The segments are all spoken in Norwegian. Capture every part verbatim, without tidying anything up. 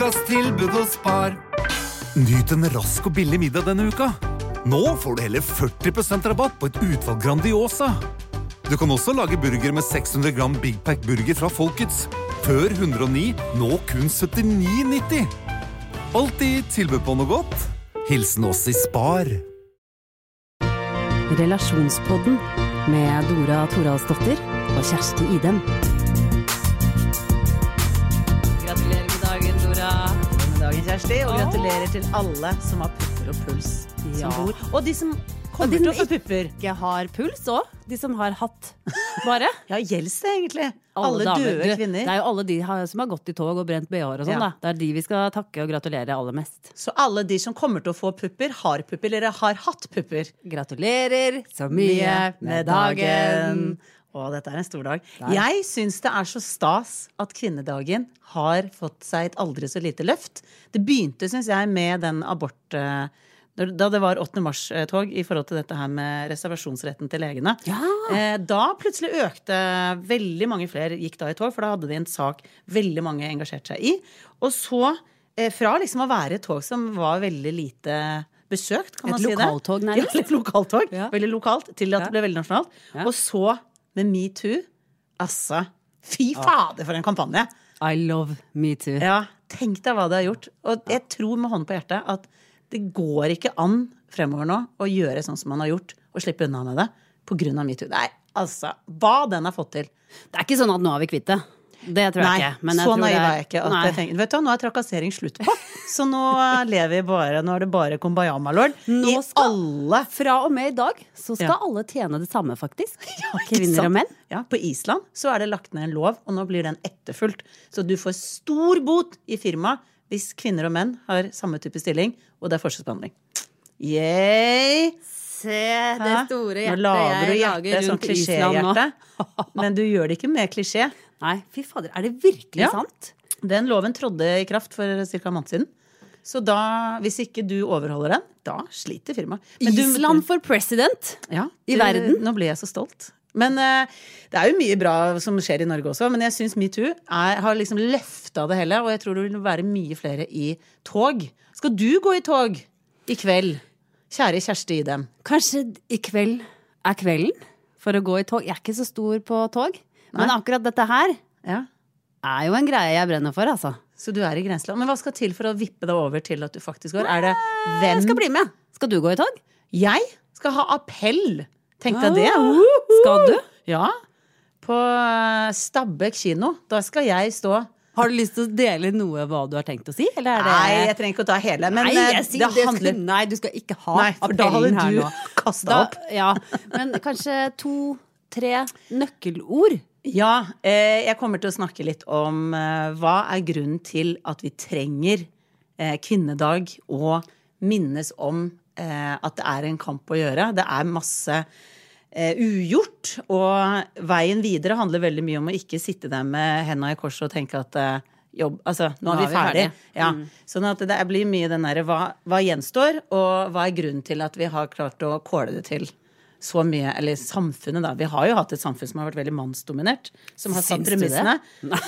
ukas tilbud hos Spar. Nyt en rask og billig middag denne uka. Nå får du hele førti prosent rabatt på et utvalg Grandiosa. Du kan også lage burger med seks hundre gram Big Pack burger fra Folkets. Før hundre og ni, nå kun syttini nitti. Alltid tilbud på noe godt. Hilsen oss i Spar. Relasjonspodden med Dora Toralsdottir og Kjersti Idem. Gratulerer med dagen, Dora. Med dagen, Kjersti, og gratulerer til alle som har pupper og puls Ja. som bor. Og de som kommer de til som å få pupper. Ikke har puls også, de som har hatt bare. Ja, gjelder det egentlig? Alle, damer. døde Du, kvinner. Det er jo alle de har- som har gått i tog og brent B H-er og sånn Ja. da. Det er de vi skal takke og gratulere aller mest. Så alle de som kommer til å få pupper, har pupper, eller har hatt pupper. Gratulerer så mye med dagen. Og dette er en stor dag. Der. Jeg synes det er så stas at kvinnedagen har fått seg et aldri så lite løft. Det begynte, synes jeg, med den abort... eh, Da det var åttende mars-tog i forhold til dette her med reservasjonsretten til legene. Ja. Eh, Da plutselig økte veldig mange flere gikk da i tog, for da hadde de en sak veldig mange engasjerte seg i. Og så, eh, fra liksom å være et tog som var veldig lite besøkt, kan Et man si det. lokaltog, nærmest. Ja, et lokaltog. Ja. Veldig lokalt, til at Ja. det ble veldig nasjonalt. Ja. Og så med MeToo. Altså, fy fader for en kampanje. I love me too. Ja, tenk deg hva det har gjort. Og jeg tror med hånden på hjertet at det går ikke an fremover nå å gjøre sånn som man har gjort, og slippe unna med det på grunn av MeToo. Nei, altså, hva den har fått til. Det er ikke sånn at nå har vi kvitt det. Det tror jeg Nei, ikke. Men jeg så tror naiv det er jeg ikke. At Nei. jeg tenker, vet du, nå er trakassering slutt på. Så nå lever vi bare, nå er det bare kumbaya, my lord. Nå I skal- alle Fra og med i dag så skal Ja. alle tjene det samme, faktisk. Ikke Kvinner sant? og menn. Ja, på Island så er det lagt ned en lov, og nå blir den etterfulgt. Så du får stor bot i firma hvis kvinner og menn har samme type stilling, og det er forskjellsbehandling. Yay! Se det Hæ? store Nå hjertet lager du jeg hjertet lager som rundt Island nå. klisjéhjerte. Men du gjør det ikke med klisjé. Nei, fy fader, er det virkelig Ja. sant? Den loven trådde i kraft for ca. en måned siden. Så da, hvis ikke du overholder den, da sliter firmaet. Men du- Island for president Ja, i du- verden. Nå ble jeg så stolt. Men eh, det er jo mye bra som skjer i Norge også. Men jeg syns MeToo er- har liksom løfta det hele, og jeg tror det vil være mye flere i tog. Skal du gå i tog i kveld? Kjære Kjersti Idem. Kanskje i kveld er kvelden for å gå i tog. Jeg er ikke så stor på tog, men Nei. akkurat dette her Ja. er jo en greie jeg brenner for, altså. Så du er i grenseland. Men hva skal til for å vippe deg over til at du faktisk går? Er det hvem Jeg skal bli med. Skal du gå i tog? Jeg skal ha appell. Tenk deg det. Ah, Skal du? Ja. På eh, Stabekk kino. Da skal jeg stå. Har du lyst til å dele noe hva du har tenkt å si? Eller er det... Nei, jeg trenger ikke å ta hele. Men Nei, eh, jeg sier det det handler skal... Nei, du skal ikke ha Nei, for da hadde appellen her du nå. kastet Da- opp. Ja, men kanskje to-tre nøkkelord. Ja, eh, jeg kommer til å snakke litt om eh, hva er grunnen til at vi trenger eh, kvinnedag og minnes om eh, at det er en kamp å gjøre. Det er masse eh, ugjort, og veien videre handler veldig mye om å ikke sitte der med hendene i kors og tenke at eh, jobb, altså, nå er vi ferdig. Ja. Sånn at det blir mye den der, hva, hva gjenstår, og hva er grunnen til at vi har klart å kåle det til så mye, eller samfunnet da. Vi har jo hatt et samfunn som har vært veldig mannsdominert, som har satt Syns du det? premissene.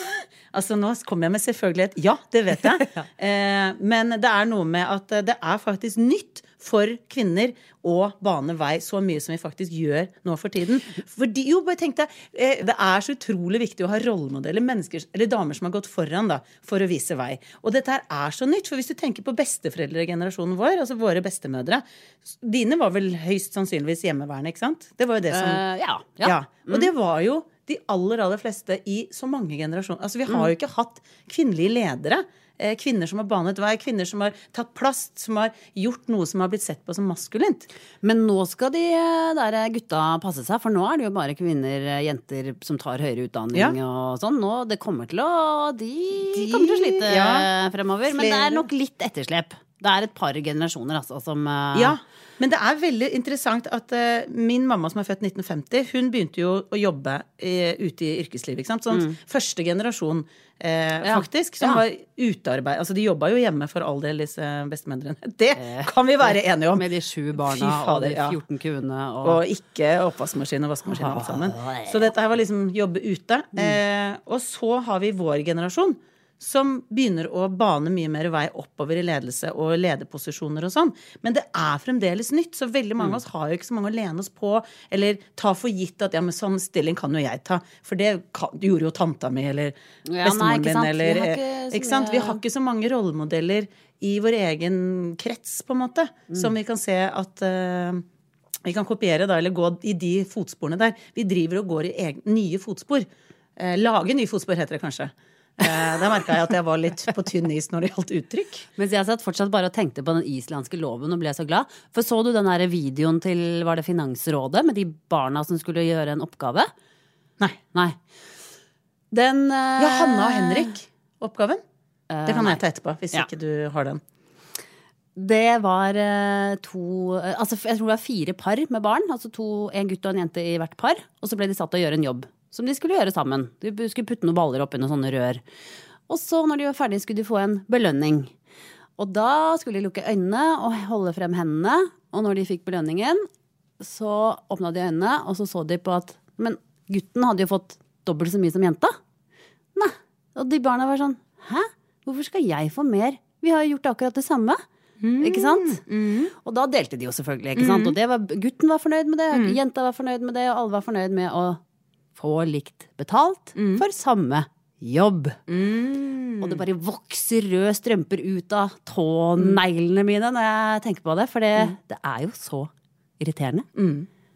Altså nå kommer jeg med selvfølgelighet. Ja, det vet jeg. eh, men det er noe med at det er faktisk nytt for kvinner å bane vei så mye som vi faktisk gjør nå for tiden. Fordi, jo, bare tenk deg, eh, det er så utrolig viktig å ha rollemodeller, mennesker, eller damer som har gått foran da, for å vise vei. Og dette her er så nytt, for hvis du tenker på besteforeldregenerasjonen vår, altså våre bestemødre, dine var vel høyst sannsynligvis hjemmeværende, ikke sant? Det var jo det som... Eh, ja, ja. Ja, og det var jo de aller, aller fleste i så mange generasjoner. Altså, vi har jo ikke hatt kvinnelige ledere. Eh, kvinner som har banet vei, kvinner som har tatt plass, som har gjort noe som har blitt sett på som maskulint. Men nå skal de eh, der gutta passe seg, for nå er det jo bare kvinner, eh, jenter som tar høyere utdanning Ja. og sånn. Nå, det kommer til å, de, kommer til å slite ja, eh, fremover, men det flere. er nok litt etterslep. Det er et par generasjoner altså, som... eh, Ja, men det er veldig interessant at uh, min mamma som er født nitten femti, hun begynte jo å jobbe uh, ute i yrkeslivet, ikke sant? Sånn første generasjon uh, Ja. faktisk, som Ja. var utearbeid. Altså de jobbet jo hjemme for all del, disse bestemødrene. Det kan vi være enige om. Med de sju barna Fy fader, og de ja. fjorten kuene. Og, Og ikke oppvaskmaskin og vaskemaskin alt sammen. Så dette her var liksom jobbe ute. Eh, og så har vi vår generasjon, som begynner å bane mye mer vei oppover i ledelse og lederposisjoner og sånn. Men det er fremdeles nytt, så veldig mange av oss har jo ikke så mange å lene oss på, eller ta for gitt at ja, men sånn stilling kan jo jeg ta, for det kan, gjorde jo tanta mi, eller Ja, nei, bestemoren ikke min, sant. eller Vi har ikke så ikke sant? mye- Vi har ikke så mange rollemodeller i vår egen krets, på en måte, som vi kan se at uh, vi kan kopiere da, eller gå i de fotsporene der. Vi driver og går i egen, nye fotspor. Uh, lage nye fotspor heter det kanskje. Uh, der merket jeg at jeg var litt på tynn is når det gjaldt uttrykk. Mens jeg satt fortsatt bare og tenkte på den islandske loven og ble så glad. For så du den der videoen til, var det Finansrådet, med de barna som skulle gjøre en oppgave? Nei. Nei. Den uh, Ja, Hanna og Henrik, oppgaven. Det kan jeg ta etterpå, hvis Ja. ikke du har den. Det var uh, to uh, Altså jeg tror det var fire par med barn. Altså to, en gutt og en jente i hvert par. Og så ble de satt til å gjøre en jobb som de skulle gjøre sammen. De skulle putte noen baller opp i noen sånne rør. Og så når de var ferdige skulle de få en belønning. Og da skulle de lukke øynene og holde frem hendene. Og når de fikk belønningen, så åpna de øynene, og så så de på at men gutten hadde jo fått dobbelt så mye som jenta. Nei. Og de barna var sånn, hæ? Hvorfor skal jeg få mer? Vi har jo gjort akkurat det samme. Mm. Ikke sant? Mm. Og da delte de jo selvfølgelig, ikke sant? Mm. Og det var, gutten var fornøyd med det, mm. jenta var fornøyd med det, og alle var fornøyd med å få likt betalt mm. for samme jobb. Mm. Og det bare vokser røde strømper ut av tåneglene mine når jeg tenker på det, for det, mm. det er jo så irriterende mm.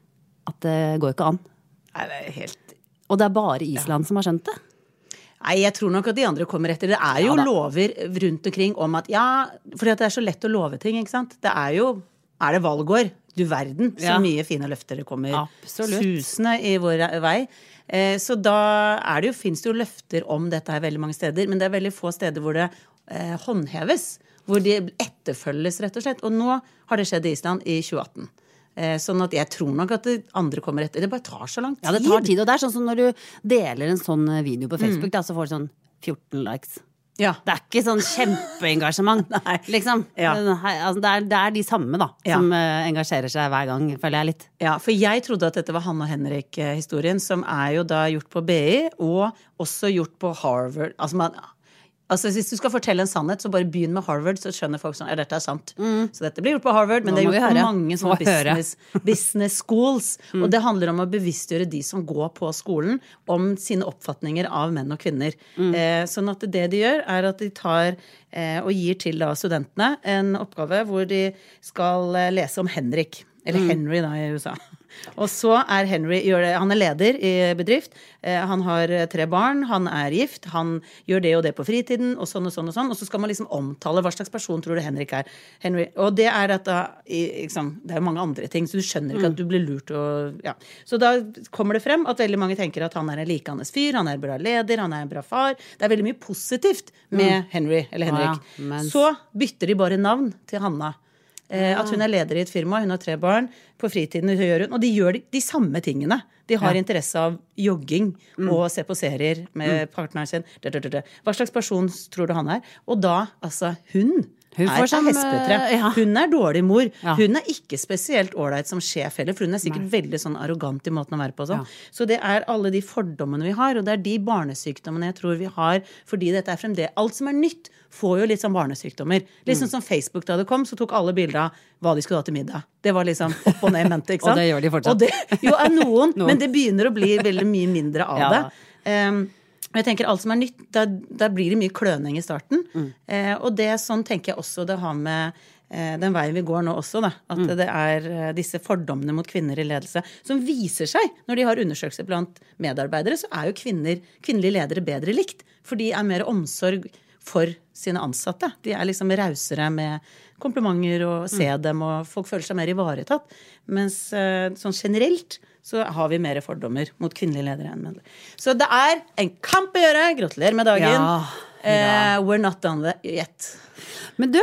at det går ikke an. Nei, det er helt... Og det er bare Island ja. Som har skjønt det. Nei, jeg tror nok at de andre kommer etter. Det er jo ja, lover rundt omkring om at, ja, fordi at det er så lett å love ting, ikke sant? Det er jo, er det valgår? Du verden, så ja. Mye fine løfter det kommer Absolutt. Susende i vår vei. Eh, så da er det jo, finnes det jo løfter om dette her veldig mange steder, men det er veldig få steder hvor det eh, håndheves, hvor de etterfølges rett og slett. Og nå har det skjedd i Island i tjue atten. Eh, sånn at jeg tror nok at det andre kommer etter. Det bare tar så lang tid. Ja, det tar tid, og det er sånn som når du deler en sånn video på Facebook, mm. da, så får du sånn fjorten likes. Ja. Det er ikke sånn kjempeengasjement, liksom. Ja. Altså, det, er, det er de samme da, ja. Som uh, engasjerer seg hver gang, føler jeg litt. Ja, for jeg trodde at dette var Hanne og Henrik-historien, som er jo da gjort på B I, og også gjort på Harvard. Altså man... Altså, hvis du skal fortelle en sannhet, så bare begynn med Harvard, så skjønner folk sånn, ja, dette er sant. Mm. Så dette blir gjort på Harvard, men det er gjort på mange sånne business, business schools. Mm. Og det handler om å bevisstgjøre de som går på skolen om sine oppfatninger av menn og kvinner. Mm. Eh, sånn at det de gjør, er at de tar eh, og gir til da studentene en oppgave hvor de skal eh, lese om Henrik. Eller mm. Henry da i U S A. Og så er Henry, gjør det, han er leder i bedrift, eh, han har tre barn, han er gift, han gjør det og det på fritiden, og sånn og sånn og sånn, og så skal man liksom omtale hva slags person tror du Henrik er. Henry, og det er at da, liksom, det er jo mange andre ting, så du skjønner ikke mm. at du blir lurt og, ja. Så da kommer det frem at veldig mange tenker at han er en likende fyr, han er en bra leder, han er en bra far. Det er veldig mye positivt med mm. Henry, eller Henrik. Ja, ja. Mens... Så bytter de bare navn til Hanna. Eh, at hun er leder i et firma, hun har tre barn, på fritiden gjør hun, og de gjør de, de samme tingene. De har ja. Interesse av jogging mm. og se på serier med mm. partneren sin. Hva slags person tror du han er? Og da, altså, hun, hun er et hespetre. Ja. Hun er dårlig mor. Ja. Hun er ikke spesielt ålreit som sjef heller, for hun er sikkert Nei. Veldig sånn arrogant i måten å være på. Sånn. Ja. Så det er alle de fordommene vi har, og det er de barnesykdommene jeg tror vi har, fordi dette er fremdeles, alt som er nytt, får jo litt sånn barnesykdommer. Litt sånn mm. som Facebook da det kom, så tok alle bilder av hva de skulle ha til middag. Det var liksom opp og ned mente, ikke sant? Og det gjør de fortsatt. Og det, jo, er noen, noen, men det begynner å bli veldig mye mindre av ja. Det. Um, jeg tenker alt som er nytt, da, da blir det mye kløning i starten. Mm. Uh, og det sånn tenker jeg også det har med uh, den veien vi går nå også, da. At mm. det er uh, disse fordommene mot kvinner i ledelse, som viser seg, når de har undersøkelser blant medarbeidere, så er jo kvinner, kvinnelige ledere bedre likt. For de er mer omsorg for sine ansatte. De er liksom rausere med komplimenter og se mm. dem, og folk føler seg mer ivaretatt. Mens sånn generelt så har vi mer fordommer mot kvinnelige ledere enn menn. Så det er en kamp å gjøre. Gratulerer med dagen. Ja, ja. Uh, we're not done yet. Men du,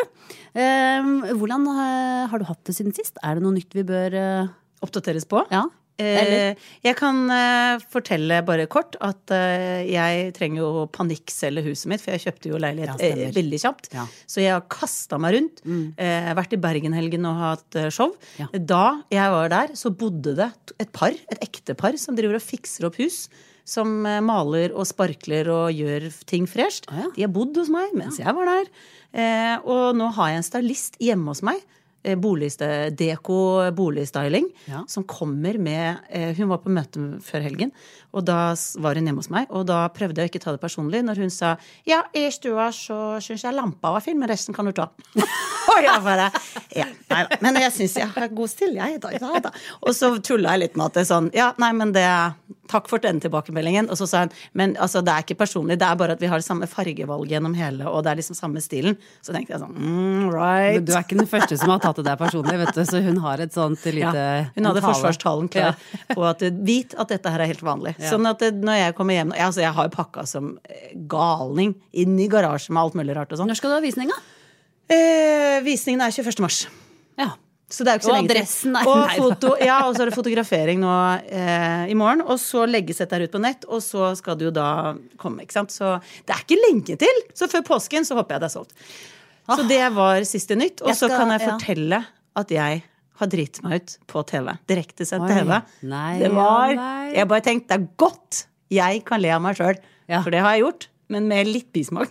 uh, hvordan uh, har du hatt det siden sist? Er det noe nytt vi bør uh... oppdateres på? Ja. Eh, jeg kan eh, fortelle bare kort at eh, jeg trenger jo panikkselge huset mitt, for jeg kjøpte jo leilighet ja, eh, veldig kjapt. Ja. Så jeg har kastet meg rundt, mm. eh, vært i Bergenhelgen og hatt eh, show. Ja. Da jeg var der, så bodde det et par, et ekte par, som driver og fikser opp hus. som maler og sparkler og gjør ting fresht. Ah, ja. De har bodd hos meg mens jeg var der. Eh, og nå har jeg en stylist hjemme hos meg. Eh, boligste, deko boligstyling. Ja. Som kommer med eh, Hun var på møte før helgen, og da s- var hun hjemme hos meg. Og da prøvde jeg å ikke ta det personlig når hun sa ja, i stua så syns jeg lampa var fin, men resten kan du ta. Og jeg bare ja, nei da. Men jeg syns jeg har god stil, jeg. Da, da, da. Og så tulla jeg litt med at det er sånn ja, nei, men det takk for den tilbakemeldingen. Og så sa hun men altså, det er ikke personlig, det er bare at vi har samme fargevalg gjennom hele, og det er liksom samme stilen. Så tenkte jeg sånn mm, right. Men du er ikke den første som har tatt det der personlig, vet du. Så hun har et sånt lite Ja, hun hadde tale. forsvarstalen klar på at vit at dette her er helt vanlig. Ja. Sånn at det, når jeg kommer hjem jeg, altså, jeg har jo pakka som galning inn i garasjen med alt mulig rart og sånn. Når skal du ha visning, da? Eh, visningen er tjueførste mars. Ja. Så det er jo ikke så Og lenge til. adressen er- Og, Nei, da. foto, ja, og så er det fotografering nå eh, i morgen, og så legges dette her ut på nett, og så skal det jo da komme, ikke sant. Så det er ikke lenge til! Så før påsken så håper jeg det er solgt. Så det var siste nytt, og Jeg så skal- kan jeg ja. fortelle at jeg har dritt meg ut på T V. Direktesendt Oi. T V. Nei, Det var nei. Jeg bare tenkte, det er godt jeg kan le av meg sjøl, Ja. for det har jeg gjort, men med litt bismak.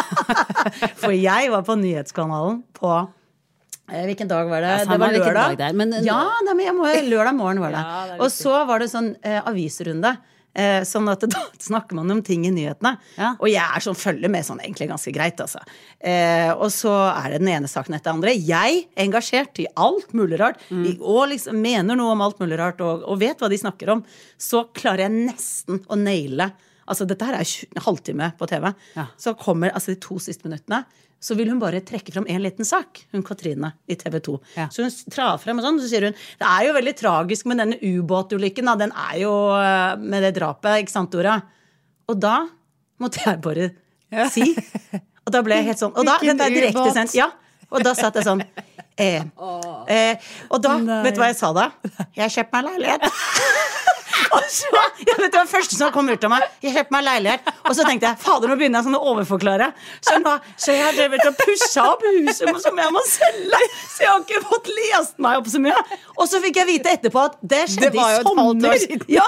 For jeg var på nyhetskanalen på eh, hvilken dag var det? Ja, det samme var hvilken lørdag. dag det er, men- ja, nei, men jeg må, lørdag morgen var det. Ja, det er og så var det sånn eh, avisrunde. Eh, sånn at da snakker man om ting i nyhetene. Ja. Og jeg er sånn, følger med sånn egentlig ganske greit, altså. Eh, og så er det den ene saken etter den andre. Jeg er engasjert i alt mulig rart, Mm. i, og liksom mener noe om alt mulig rart, og, og vet hva de snakker om. Så klarer jeg nesten å naile. Altså, dette her er en halvtime på T V. Ja. Så kommer altså de to siste minuttene. Så vil hun bare trekke fram en liten sak, hun Katrine i T V to. Ja. Så hun trar frem og sånn, så sier hun det er jo veldig tragisk med denne ubåtulykken, da. Den er jo eh, med det drapet, ikke sant, Dora? Og da måtte jeg bare si. Og da ble jeg helt sånn. Og da, Hvilken dette er direkte ubåt? sendt. Ja. Og da satt jeg sånn. Eh, eh, og da, vet du hva jeg sa da? Jeg har kjøpt meg leilighet. Og så, jeg vet det var det første som kom ut av meg. Jeg kjøpte meg leilighet. Og så tenkte jeg, fader, nå begynner jeg sånn å overforklare. Så, nå, så jeg har drevet og pusset opp huset som jeg må selge. Så jeg har ikke fått lest meg opp så mye. Og så fikk jeg vite etterpå at det skjedde Det var jo i et halvt år sommer. siden. Ja.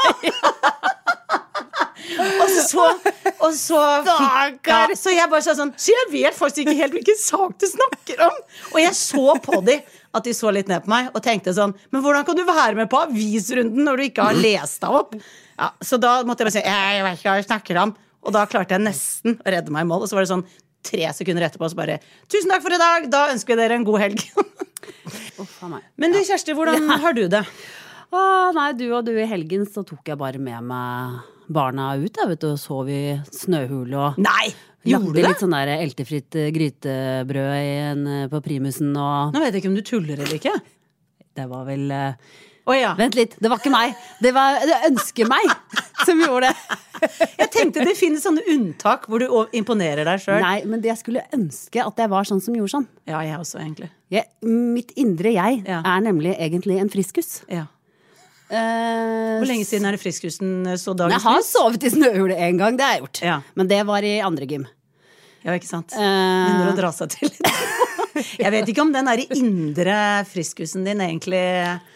Og så, og så fikk ja, Så jeg bare sa sånn Så jeg vet faktisk ikke helt hvilken sak du snakker om. Og jeg så på de at de så litt ned på meg og tenkte sånn men hvordan kan du være med på avisrunden når du ikke har lest deg opp? Ja, så da måtte jeg bare si jeg vet ikke hva jeg snakker om. Og da klarte jeg nesten å redde meg i mål. Og så var det sånn tre sekunder etterpå så bare tusen takk for i dag, da ønsker vi dere en god helg. Uff, a meg. Men du Kjersti, hvordan har du det? Å, nei, du og du i helgen så tok jeg bare med meg barna ut, jeg vet du, og sov i snøhule og Nei, gjorde du lagde det? litt sånn der eltefritt eh, grytebrød i en, eh, på primusen og Nå vet jeg ikke om du tuller eller ikke. det var vel eh, Å ja. Vent litt, det var ikke meg. Det var det ønsker meg som gjorde det. Jeg tenkte det finnes sånne unntak hvor du o- imponerer deg sjøl. Nei, men det jeg skulle ønske at jeg var sånn som gjorde sånn. Ja, jeg også, egentlig. Jeg, mitt indre jeg Ja. er nemlig egentlig en friskus. Ja. Eh, Hvor lenge siden er det friskusen så Jeg dagens har lys? sovet i snøhule en gang, det har jeg gjort. Ja. Men det var i andre gym. Ja, ikke sant? Eh, Begynner å dra seg til litt. Jeg vet ikke om den der indre friskusen din egentlig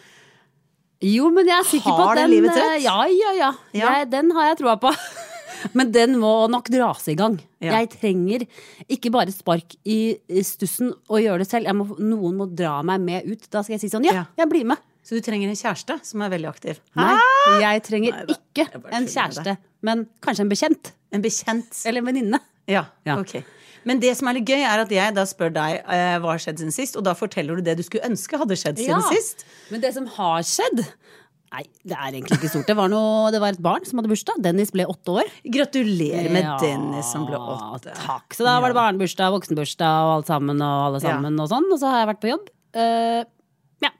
Jo, men jeg er sikker på Har at den den livets eh, rett? Ja, ja, ja. Ja. Jeg, den har jeg troa på. Men den må nok dras i gang. Ja. Jeg trenger ikke bare spark i i stussen og gjøre det selv. Jeg må, noen må dra meg med ut. Da skal jeg si sånn, ja, Ja. jeg blir med. Så du trenger en kjæreste som er veldig aktiv? Nei, jeg trenger Neida, ikke jeg bare en tuller med kjæreste, men kanskje en bekjent. En bekjent? Eller en venninne. Ja, Ja. ok. Men det som er litt gøy, er at jeg da spør deg eh, hva har skjedd siden sist, og da forteller du det du skulle ønske hadde skjedd siden sist. Men det som har skjedd Nei, det er egentlig ikke stort. Det var, noe, det var et barn som hadde bursdag. Dennis ble åtte år. Gratulerer med Ja, Dennis som ble åtte. Takk. Så da var det barnebursdag, voksenbursdag og alt sammen og alle sammen og sånn. Og så har jeg vært på jobb. Eh, ja.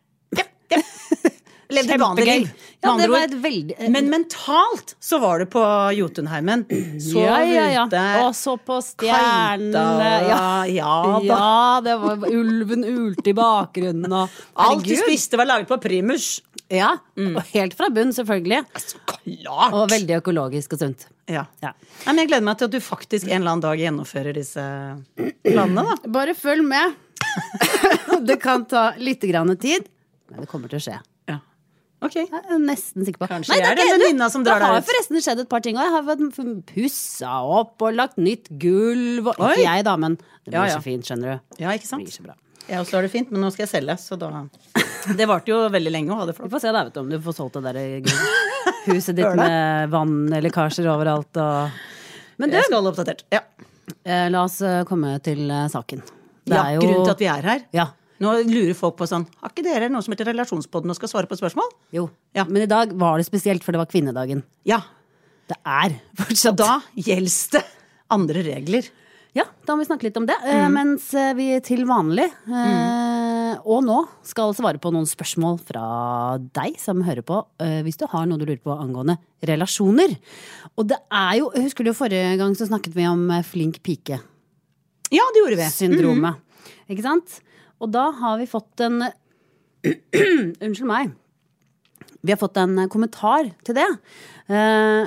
Levde vanlig Kjempegøy. liv. Ja, med det andre var ord. et veldig Men mentalt så var du på Jotunheimen. Så ja, ja, ja. ute. Og så på stjernene. Ja, ja da. Ja, det var ulven ulte i bakgrunnen og Alt du Herregud. spiste var laget på primus. Ja, og helt fra bunn, selvfølgelig. Så klart! Og veldig økologisk og sunt. Ja. Ja. Nei, men jeg gleder meg til at du faktisk en eller annen dag gjennomfører disse planene, da. Bare følg med. Det kan ta litt grann tid, men det kommer til å skje. Ja. Ok. Jeg er nesten sikker på. Kanskje jeg er den venninna som drar deg ut. Det har deg ut. forresten skjedd et par ting, og jeg har fått pussa opp og lagt nytt gulv. Og, Oi. ikke jeg da, men det blir Ja, ja. så fint, skjønner du. Ja, ikke Det sant? blir så bra. Jeg også har det fint, men nå skal jeg selge, så da Det varte jo veldig lenge å ha det Vi flott. får se da, vet du, om du får solgt det der gulv- huset ditt Hør det. med vannlekkasjer overalt og... Men du, Jeg skal holde oppdatert. Ja. eh, la oss eh, komme til eh, saken. Det ja, er jo... grunnen til at vi er her. Ja, Nå lurer folk på sånn, har ikke dere noe som heter Relasjonspodden og skal svare på spørsmål? jo. Ja. Men i dag var det spesielt, for det var kvinnedagen. Ja, Det er fortsatt. da gjelder det andre regler. Ja, da må vi snakke litt om det. eh, Mm. Mens eh, vi til vanlig, eh, og nå, skal svare på noen spørsmål fra deg som hører på, eh, hvis du har noe du lurer på angående relasjoner. Og det er jo, husker du forrige gang så snakket vi om eh, flink pike-syndromet. Ja, det gjorde vi. Ikke sant? Og da har vi fått en Unnskyld meg. Vi har fått en kommentar til det. Eh,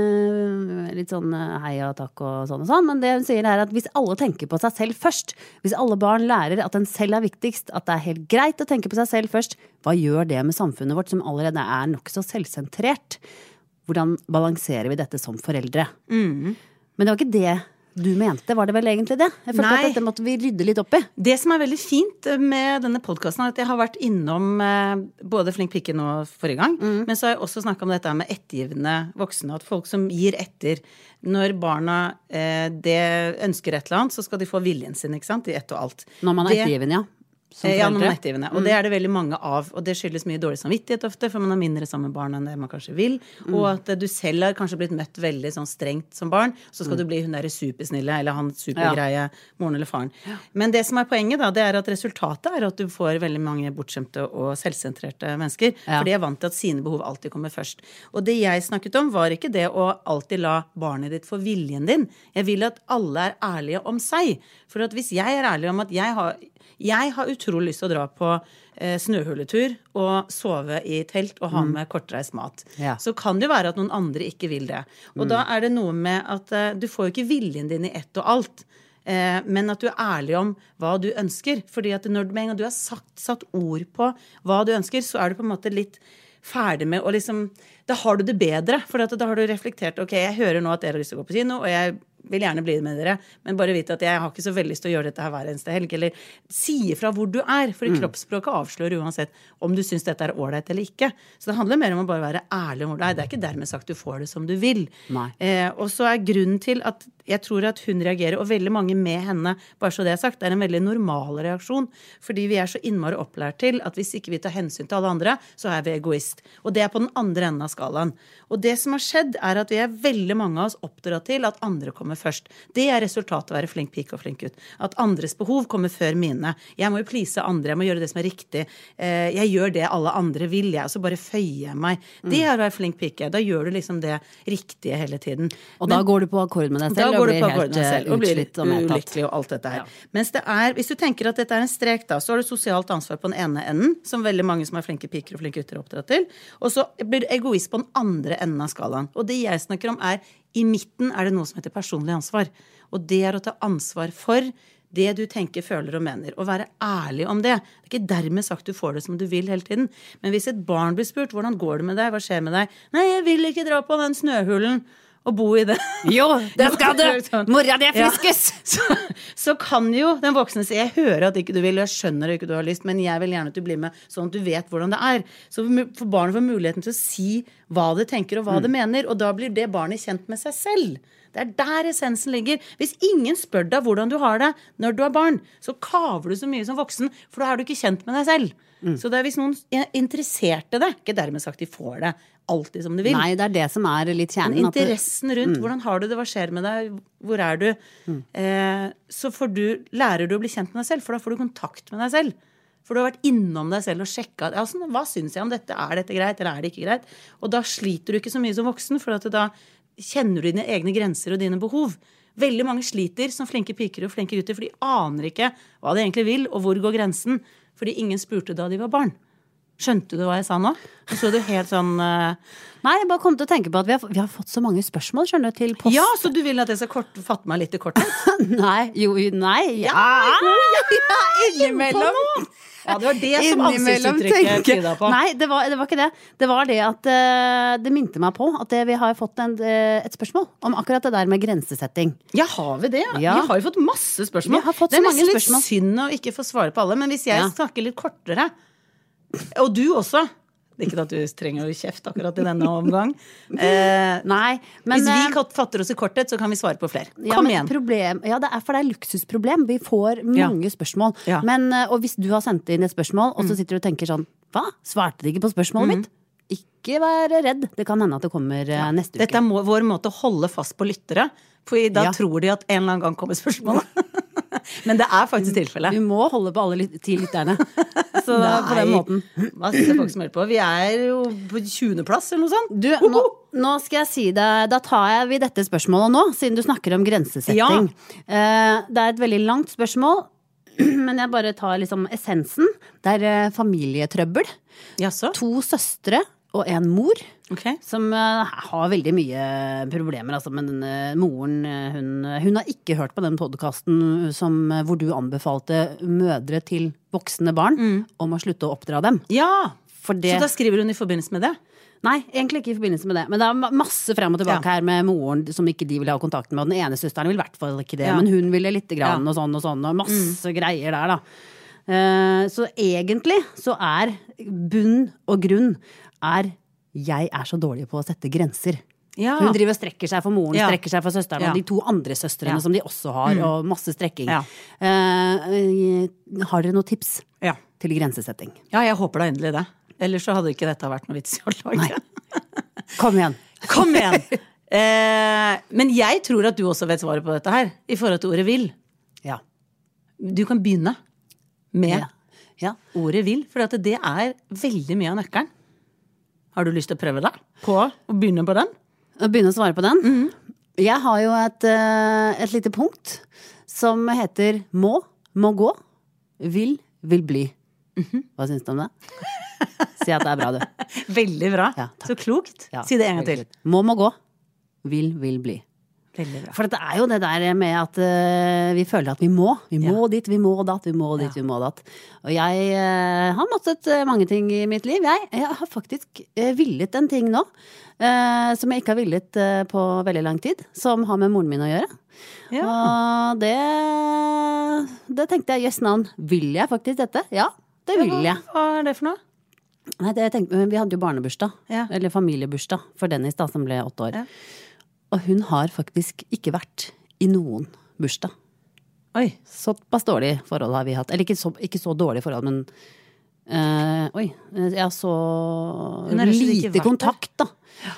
eh, litt sånn eh, hei og takk og sånn og sånn. Men det hun sier er at hvis alle tenker på seg selv først, hvis alle barn lærer at en selv er viktigst, at det er helt greit å tenke på seg selv først, hva gjør det med samfunnet vårt som allerede er nokså selvsentrert? Hvordan balanserer vi dette som foreldre? Men det var ikke det du mente, var det vel egentlig det? Jeg følte Nei. at dette måtte vi rydde litt opp i. Det som er veldig fint med denne podcasten er at jeg har vært innom eh, både Flink pike nå forrige gang, Mm. men så har jeg også snakket om dette med ettergivende voksne, at folk som gir etter. Når barna eh, det ønsker et eller annet, så skal de få viljen sin, ikke sant, i ett og alt. Når man er Det- ettergiven, ja. Som Eh, Ja, når man er foreldre. ettergivende. Og det er det veldig mange av. Og det skyldes mye dårlig samvittighet ofte, for man har mindre sammen med barna enn det man kanskje vil. Og at eh, du selv har kanskje blitt møtt veldig sånn strengt som barn, så skal du bli hun der supersnille, eller han supergreie, moren eller faren. Men det som er poenget da, det er at resultatet er at du får veldig mange bortskjemte og selvsentrerte mennesker, Ja. for de er vant til at sine behov alltid kommer først. Og det jeg snakket om var ikke det å alltid la barnet ditt få viljen din. Jeg vil at alle er ærlige om seg. For at hvis jeg er ærlig om at jeg har Jeg har utrolig lyst til å dra på eh, snøhuletur og sove i telt og ha med kortreist mat. Ja. Så kan det jo være at noen andre ikke vil det. Og da er det noe med at eh, du får jo ikke viljen din i ett og alt. Eh, men at du er ærlig om hva du ønsker. Fordi at når, med en gang du har sagt, satt ord på hva du ønsker, så er du på en måte litt ferdig med å liksom Da har du det bedre. For at da har du reflektert. Ok, jeg hører nå at dere har lyst til å gå på kino, og jeg vil gjerne bli med dere, men bare vite at jeg har ikke så veldig lyst til å gjøre dette her hver eneste helg. Eller si ifra hvor du er, for kroppsspråket avslører uansett om du syns dette er ålreit eller ikke. Så det handler mer om å bare være ærlig om hvor du er. Det er ikke dermed sagt du får det som du vil. Nei. Eh, og så er grunnen til at jeg tror at hun reagerer, og veldig mange med henne, bare så det er sagt, det er en veldig normal reaksjon. Fordi vi er så innmari opplært til at hvis ikke vi tar hensyn til alle andre, så er vi egoist. Og det er på den andre enden av skalaen. Og det som har skjedd, er at vi er veldig mange av oss oppdratt til at andre kommer først. Det er resultatet av å være flink pike og flink gutt. At andres behov kommer før mine. Jeg må jo please andre, jeg må gjøre det som er riktig. Eh, jeg gjør det alle andre vil, jeg, og så bare føyer jeg meg. Det er å være flink pike. Da gjør du liksom det riktige hele tiden. Og da går du på akkord med deg Da selv går og du blir på helt akkord med deg eh, selv og blir utslitt og medtatt. ulykkelig og alt dette her. Mens det er, hvis du tenker at dette er en strek da, så har du sosialt ansvar på den ene enden, som veldig mange som er flinke piker og flinke gutter er oppdratt til, og så blir du egoist på den andre enden av skalaen. Og det jeg snakker om er, i midten er det noe som heter personlig ansvar. Og det er å ta ansvar for det du tenker, føler og mener. Og være ærlig om det. Det er ikke dermed sagt du får det som du vil hele tiden. Men hvis et barn blir spurt, hvordan går det med deg, hva skjer med deg? Nei, jeg vil ikke dra på den snøhulen og bo i det. Jo, det skal du! Mora di er Ja. friskes! Så, så kan jo den voksne si, jeg hører at ikke du vil, og jeg skjønner at ikke du har lyst, men jeg vil gjerne at du blir med, sånn at du vet hvordan det er. Så for barnet får muligheten til å si hva det tenker og hva det mener, og da blir det barnet kjent med seg selv. Det er der essensen ligger. Hvis ingen spør deg hvordan du har det når du er barn, så kaver du så mye som voksen, for da er du ikke kjent med deg selv. Så det er hvis noen er interessert i det, ikke dermed sagt de får det alltid som de vil. Nei, det er det som er litt Men kjernen. at det- interessen rundt, hvordan har du det, hva skjer med deg, hvor er du, eh, så får du, lærer du å bli kjent med deg selv, for da får du kontakt med deg selv. For du har vært innom deg selv og sjekket, ja, sånn, hva synes jeg om dette, er dette greit, eller er det ikke greit? Og da sliter du ikke så mye som voksen, for at da kjenner du dine egne grenser og dine behov. Veldig mange sliter som flinke piker og flinke gutter, for de aner ikke hva de egentlig vil, og hvor går grensen, fordi ingen spurte da de var barn. Skjønte du hva jeg sa nå? Så du helt sånn uh... Nei, jeg bare kom til å tenke på at vi har, vi har fått så mange spørsmål, skjønner du, til post. Ja, så du vil at jeg skal kort, fatte meg litt i korthet? Nei, jo, nei, ja. Ja, innimellom. Ja, det var det som innimellom ansiktsuttrykket tenke- tyda på. Nei, det var, det var ikke det. Det var det at eh, det minte meg på at det, vi har fått en, eh, et spørsmål om akkurat det der med grensesetting. Ja, har vi det? Ja. Vi har jo fått masse spørsmål. Vi har fått det er så mange nesten litt spørsmål. synd å ikke få svare på alle, men hvis jeg Ja. snakker litt kortere, og du også, ikke at du trenger å kjeft akkurat i denne omgang, eh, Nei, men hvis vi eh, kat- fatter oss i korthet, så kan vi svare på flere. ja, Kom men igjen. Problem, ja, det er for det er luksusproblem. Vi får Ja. mange spørsmål. Ja. Men, eh, og hvis du har sendt inn et spørsmål, og så sitter du og tenker sånn hva? Svarte de ikke på spørsmålet mitt? Ikke vær redd. Det kan hende at det kommer eh, neste uke. Dette er må, vår måte å holde fast på lyttere, for da Ja. tror de at en eller annen gang kommer spørsmålet. Men det er faktisk tilfellet. Vi må holde på alle lyt- ti lytterne. Så på den måten. Hva synes jeg folk som hører på? Vi er jo på tjuende plass eller noe sånt. Du, nå, nå skal jeg si det. Da tar jeg vi dette spørsmålet nå, siden du snakker om grensesetting. Eh, det er et veldig langt spørsmål, men jeg bare tar liksom essensen. Det er eh, familietrøbbel. Jaså? To søstre og en mor. Ok. Som eh, har veldig mye problemer, altså, men uh, moren eh, hun, hun har ikke hørt på den podcasten som, eh, hvor du anbefalte mødre til voksne barn om å slutte å oppdra dem. Ja, For det, så da skriver hun i forbindelse med det? nei, egentlig ikke i forbindelse med det. Men det er ma- masse frem og tilbake Ja. her med moren som ikke de vil ha kontakt med. Og den ene søsteren vil i hvert fall ikke det, Ja. men hun ville lite grann, Ja. og sånn og sånn, og masse greier der, da. Eh, så egentlig så er bunn og grunn er jeg er så dårlig på å sette grenser. Ja. Hun driver og strekker seg for moren, Ja. strekker seg for søsteren Ja. og de to andre søstrene Ja. som de også har, og masse strekking. Ja. Eh, har dere noen tips Ja. til grensesetting? Ja, jeg håper da endelig det. Ellers så hadde ikke dette vært noe vits i å lage. Nei. Kom igjen. Kom igjen! eh, men jeg tror at du også vet svaret på dette her, i forhold til ordet vil. Ja. Du kan begynne med Ja. Ja. ordet vil, for at det er veldig mye av nøkkelen. Har du lyst til å prøve deg på å begynne på den? Å begynne å svare på den. Jeg har jo et, eh, et lite punkt som heter må, må gå, vil, vil bli. Hva syns du om det? Si at det er bra, du. Veldig bra. Ja, takk. Så klokt. Ja, si det en gang til. Må, må gå, vil, vil bli. Veldig bra. For det er jo det der med at eh, vi føler at vi må. Vi må dit, vi må datt, vi må dit, vi må datt. Og jeg eh, har måttet eh, mange ting i mitt liv. Jeg, jeg har faktisk eh, villet en ting nå. eh, som jeg ikke har villet eh, på veldig lang tid. Som har med moren min å gjøre. Ja. Og det Det tenkte jeg, jøss navn, vil jeg faktisk dette? Ja, det vil jeg. Hva er det for noe? Nei, det tenkte, vi hadde jo barnebursdag, Ja. eller familiebursdag, for Dennis da, som ble åtte år. Ja. Og hun har faktisk ikke vært i noen bursdag. Oi. Såpass dårlig forhold har vi hatt. Eller ikke så, ikke så dårlig forhold, men eh, oi, jeg har så Hun har rett og slett ikke lite vært kontakt, da.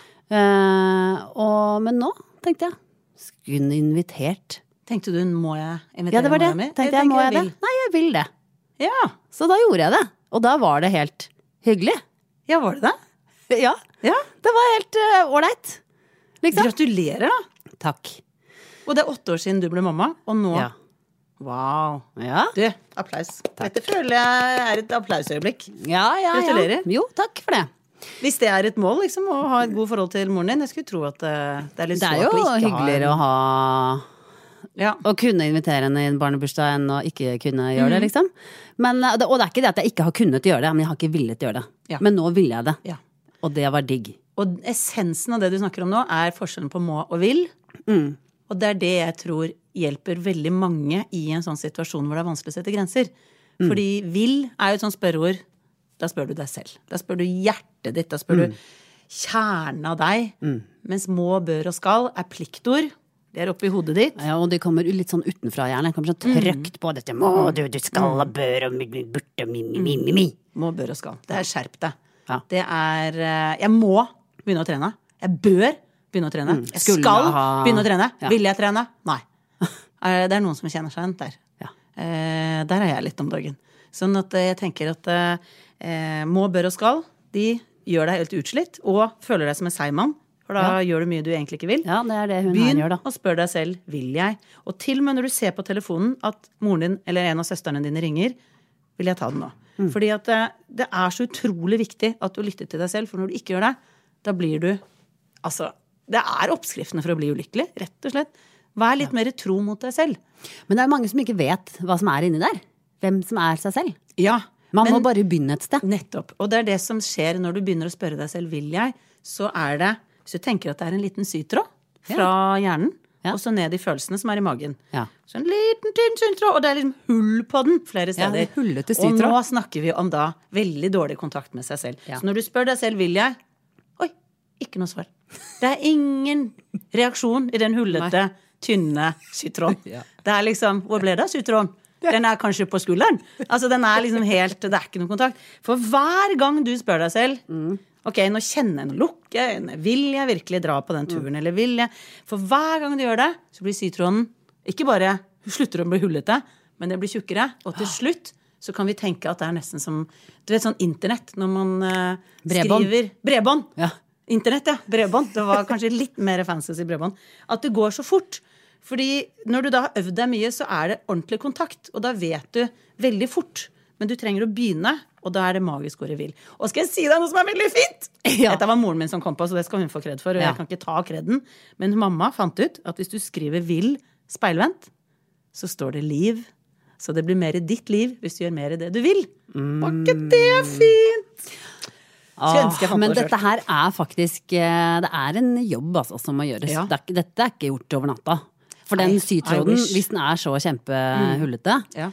Eh, og, men nå tenkte jeg, skulle hun invitert? Tenkte du må jeg invitere Ja, det var det. mora mi? Tenkte jeg, må jeg det? vil. Nei, jeg vil det. Ja. Så da gjorde jeg det. Og da var det helt hyggelig. Ja, var det det? Ja, Ja. det var helt ålreit. liksom. Gratulerer, da. Takk. Og det er åtte år siden du ble mamma, og nå Ja. Wow. Ja. Du, applaus. Dette føler jeg er et applausøyeblikk. Ja, ja, Gratulerer. Ja. Jo, takk for det. Hvis det er et mål, liksom, å ha et godt forhold til moren din. Jeg skulle tro at eh, det er litt Det er svakt jo å ikke hyggeligere å ha ha ja. å kunne invitere henne i en barnebursdag enn å ikke kunne gjøre det, liksom. Men, og det er ikke det at jeg ikke har kunnet gjøre det, men jeg har ikke villet gjøre det. Ja. Men nå ville jeg det. Ja. Og det var digg. Og essensen av det du snakker om nå, er forskjellen på må og vil. Mm. Og det er det jeg tror hjelper veldig mange i en sånn situasjon hvor det er vanskelig å sette grenser. Mm. Fordi vil er jo et sånt spørreord. Da spør du deg selv. Da spør du hjertet ditt. Da spør Mm. du kjernen av deg. Mens må, bør og skal er pliktord. Det er oppi hodet ditt. Ja, og det kommer litt sånn utenfra hjernen. Det kommer sånn trøkt på dette. Må du, du skal og bør og mi, mi, burde, mi, mi, mi, mi, mi. Må, bør og skal. Det er skjerp deg. Ja. Det er eh, Jeg må begynne å trene. Jeg bør begynne å trene. Jeg Skulle skal ha- begynne å trene. Ja. Vil jeg trene? Nei. Eh, Det er noen som kjenner seg igjen der. Ja. Eh, Der er jeg litt om dagen. Sånn at eh, jeg tenker at eh, må, bør og skal, de gjør deg helt utslitt og føler deg som en seigmann. For da gjør du mye du egentlig ikke vil. Ja, det er det hun Begynn her gjør, da. å spørre deg selv, vil jeg? Og til og med når du ser på telefonen at moren din eller en av søstrene dine ringer, vil jeg ta den nå. Mm. Fordi at det, det er så utrolig viktig at du lytter til deg selv, for når du ikke gjør det, da blir du Altså, det er oppskriftene for å bli ulykkelig, rett og slett. Vær litt mer tro mot deg selv. Men det er mange som ikke vet hva som er inni der. Hvem som er seg selv. Ja, Man Men- må bare begynne et sted. Nettopp. Og det er det som skjer når du begynner å spørre deg selv, vil jeg, så er det, hvis du tenker at det er en liten sytråd fra hjernen, Ja. og så ned i følelsene som er i magen. Ja. Så en liten, tynn sytråd, og det er liksom hull på den flere Ja, steder. en hullete og sytråd. nå snakker vi om da veldig dårlig kontakt med seg selv. Ja. Så når du spør deg selv, vil jeg, oi, ikke noe svar. Det er ingen reaksjon i den hullete, tynne sytråden. Ja. Det er liksom, hvor ble det av sytråden? Den er kanskje på skulderen. Altså den er liksom helt, det er ikke noen kontakt. For hver gang du spør deg selv, ok, nå kjenner jeg, nå lukker jeg, vil jeg virkelig dra på den turen, eller vil jeg? For hver gang du gjør det, så blir sytråden, ikke bare slutter å bli hullete, men det blir tjukkere, og til slutt så kan vi tenke at det er nesten som, du vet sånn internett, når man uh, Bredbånd. skriver, bredbånd, Ja. internett, ja, bredbånd, det var kanskje litt mer fancy å si bredbånd, at det går så fort. Fordi når du da har øvd deg mye, så er det ordentlig kontakt, og da vet du veldig fort. Men du trenger å begynne, og da er det magisk ordet vil. Og skal jeg si deg noe som er veldig fint? Ja. Dette var moren min som kom på, så det skal hun få kred for, og Ja. jeg kan ikke ta kreden. Men mamma fant ut at hvis du skriver vil speilvendt, så står det liv. Så det blir mer i ditt liv hvis du gjør mer i det du vil. Var ikke det fint? Skulle ønske jeg fant men på det dette selv. her er faktisk eh, det er en jobb altså, som må gjøres. Ja. Det er, ikke- dette er ikke gjort over natta. For Nei, den I sytråden, wish. hvis den er så kjempehullete, Ja.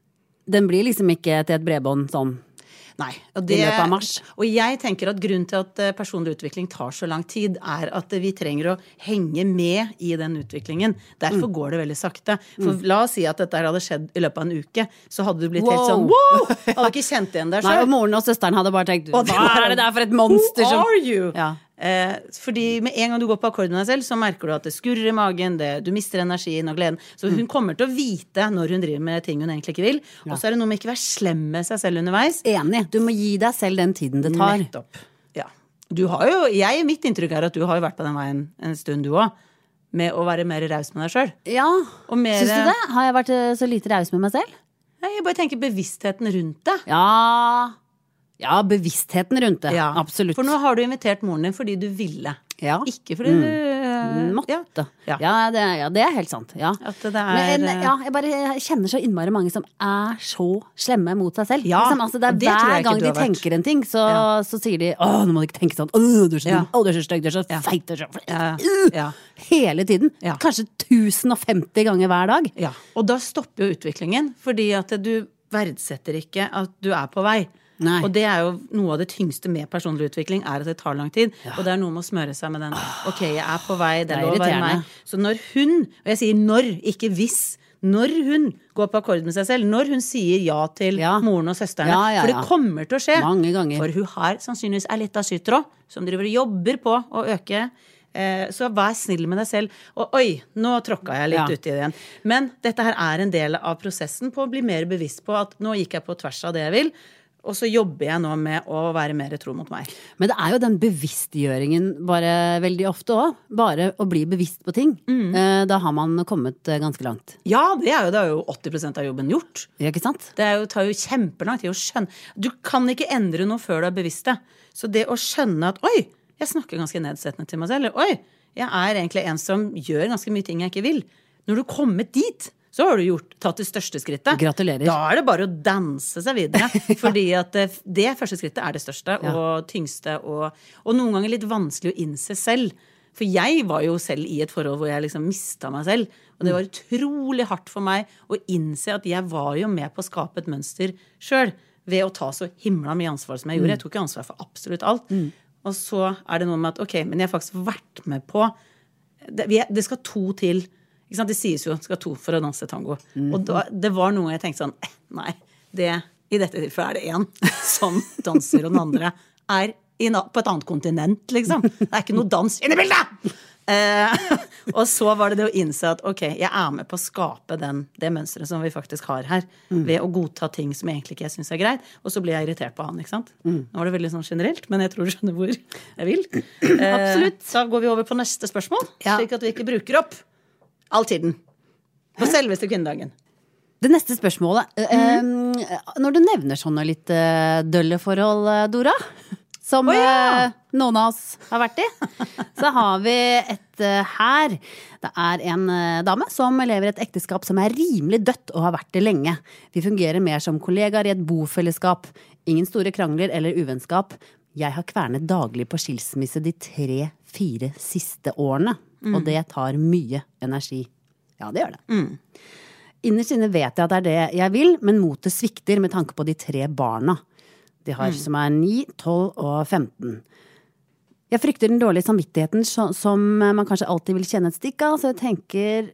den blir liksom ikke til et bredbånd sånn. Nei, og I løpet av mars. Og jeg tenker at grunnen til at eh, personlig utvikling tar så lang tid, er at eh, vi trenger å henge med i den utviklingen. Derfor Mm. går det veldig sakte. For la oss si at dette her hadde skjedd i løpet av en uke, så hadde du blitt helt Wow. sånn wow! Hadde ikke kjent igjen deg Nei, og selv. moren og søsteren hadde bare tenkt Og det hva var- er det der for et monster Who som are you? Ja. Eh, fordi med en gang du går på akkord med deg selv, så merker du at det skurrer i magen, det, du mister energien og gleden. Så Mm. hun kommer til å vite når hun driver med ting hun egentlig ikke vil. Og så er det noe med ikke være slem med seg selv underveis. Enig. Du må gi deg selv den tiden det tar. Nettopp. Ja. Du har jo, jeg, mitt inntrykk er at du har jo vært på den veien en stund, du òg. Med å være mer raus med deg sjøl. Ja, Og mer- syns du det? Har jeg vært eh, så lite raus med meg selv? Jeg bare tenker bevisstheten rundt det. Ja, ja bevisstheten rundt det. Ja. Absolutt. For nå har du invitert moren din fordi du ville. Ja. Ikke fordi du eh, Måtte. Ja. Ja, Ja. det, ja, det er helt sant. Ja. At det er Men ja, jeg bare kjenner så innmari mange som er så slemme mot seg selv. Ja, liksom, altså, det er og det tror jeg hver ikke gang du de har vært. tenker en ting, så, Ja. så sier de 'Å, nå må du ikke tenke sånn'. 'Å, du er så Ja. dum'. 'Å, du er så stygg'. 'Du er så Ja. feit'. Du er så Ja. Uh, Ja. Hele tiden. Ja. Kanskje tusen og femti ganger hver dag. Ja. Og da stopper jo utviklingen, fordi at du verdsetter ikke at du er på vei. Nei. Og det er jo noe av det tyngste med personlig utvikling, er at det tar lang tid. Og det er noe med å smøre seg med den. Ok, jeg er på vei, det Det er er lov å være irriterende. meg. Så når hun, og jeg sier når, ikke hvis, når hun går på akkord med seg selv, når hun sier ja til Ja. moren og søsterne, Ja, ja, for det ja. kommer til å skje. Mange ganger. For hun har sannsynligvis ei lita sytråd som driver og jobber på å øke. Eh, Så vær snill med deg selv. Og oi, nå tråkka jeg litt Ja. uti det igjen. Men dette her er en del av prosessen på å bli mer bevisst på at nå gikk jeg på tvers av det jeg vil, og så jobber jeg nå med å være mer tro mot meg. Men det er jo den bevisstgjøringen bare veldig ofte òg. Bare å bli bevisst på ting. Mm. Eh, Da har man kommet eh, ganske langt. Ja, det er jo, det er jo åtti prosent av jobben gjort. Ja, ikke sant? Det er jo, tar jo kjempelang tid å skjønne. Du kan ikke endre noe før du er bevisst det. Så det å skjønne at oi, jeg snakker ganske nedsettende til meg selv. Eller oi, jeg er egentlig en som gjør ganske mye ting jeg ikke vil. Når du har kommet dit, så har du gjort, tatt det største skrittet. Gratulerer. Da er det bare å danse seg videre. Fordi at det, det første skrittet er det største og tyngste. Og, og noen ganger litt vanskelig å innse selv. For jeg var jo selv i et forhold hvor jeg liksom mistet meg selv. Og det var utrolig hardt for meg å innse at jeg var jo med på å skape et mønster selv. Ved å ta så himla mye ansvar som jeg gjorde. Jeg tok jo ansvar for absolutt alt. Og så er det noe med at ok, men jeg har faktisk vært med på Det, vi er, det skal to til. Ikke sant? Det sies jo skal to for å danse tango. Og da, det var noe jeg tenkte sånn eh, Nei, det, i dette tilfellet er det én som danser, og den andre er i, na- på et annet kontinent, liksom. Det er ikke noe dans inne i bildet! Eh, og så var det det å innse at ok, jeg er med på å skape den, det mønstret som vi faktisk har her, ved å godta ting som egentlig ikke jeg synes er greit, og så blir jeg irritert på han, ikke sant? Nå var det veldig sånn generelt, men jeg tror du skjønner hvor jeg vil. Eh, Absolutt. Så går vi over på neste spørsmål, Ja. slik at vi ikke bruker opp all tiden på selveste kvinnedagen. Det neste spørsmålet. eh, eh, Når du nevner sånne litt eh, dølle forhold, eh, Dora, som Å, ja. eh, noen av oss har vært i. Så har vi et eh, her. Det er en eh, dame som lever i et ekteskap som er rimelig dødt og har vært det lenge. Vi fungerer mer som kollegaer i et bofellesskap. Ingen store krangler eller uvennskap. Jeg har kvernet daglig på skilsmisse de tre-fire siste årene. Mm. Og det tar mye energi. Ja, det gjør det. Mm. Innerst inne vet jeg at det er det jeg vil, men motet svikter med tanke på de tre barna. De har, mm. som er ni, tolv og femten. Jeg frykter den dårlige samvittigheten som man kanskje alltid vil kjenne et stikk av, så jeg tenker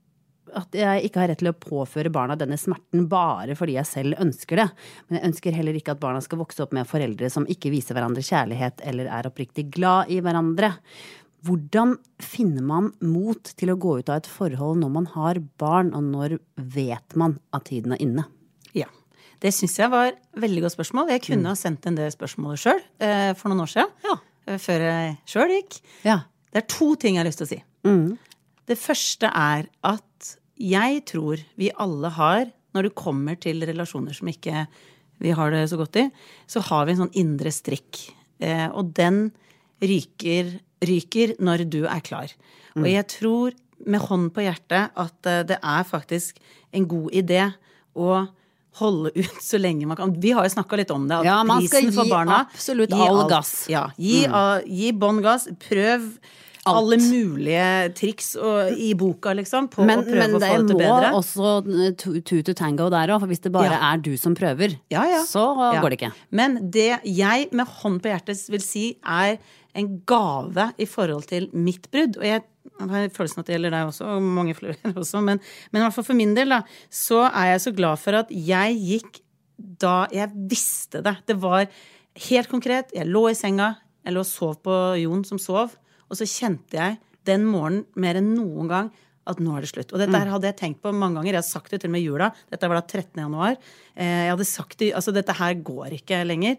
at jeg ikke har rett til å påføre barna denne smerten bare fordi jeg selv ønsker det. Men jeg ønsker heller ikke at barna skal vokse opp med foreldre som ikke viser hverandre kjærlighet eller er oppriktig glad i hverandre. Hvordan finner man mot til å gå ut av et forhold når man har barn, og når vet man at tiden er inne? Ja, det synes jeg var et veldig godt spørsmål. Jeg kunne mm. ha sendt en det spørsmålet selv eh, for noen år siden, ja. eh, før jeg selv gikk. Ja. Det er to ting jeg har lyst til å si. Mm. Det første er at jeg tror vi alle har, når det kommer til relasjoner som ikke vi har det så godt i, så har vi en sånn indre strikk. Eh, og den ryker, ryker når du er klar. Mm. Og jeg tror med hånd på hjertet at uh, det er faktisk en god idé å holde ut så lenge man kan. Vi har jo snakket litt om det. At ja, man skal gi barna, absolutt gi all gass. Ja, gi, mm. uh, gi bånd gass. Prøv alt. Alle mulige triks og, i boka, liksom, på men, å prøve å få det til bedre. Men det må også two to, to tango der også, for hvis det bare ja. Er du som prøver, ja, ja. Så ja. Går det ikke. Men det jeg med hånd på hjertet vil si er en gave i forhold til mitt brudd, og jeg har følelsen at det gjelder deg også, og mange flere også, men, men i hvert fall for min del da, så er jeg så glad for at jeg gikk da jeg visste det. Det var helt konkret, jeg lå i senga, jeg lå og sov på Jon som sov, og så kjente jeg den morgenen mer enn noen gang at nå er det slutt. Og dette her hadde jeg tenkt på mange ganger. Jeg har sagt det til og med i jula. Dette var da trettende januar. Jeg hadde sagt det, altså dette her går ikke lenger.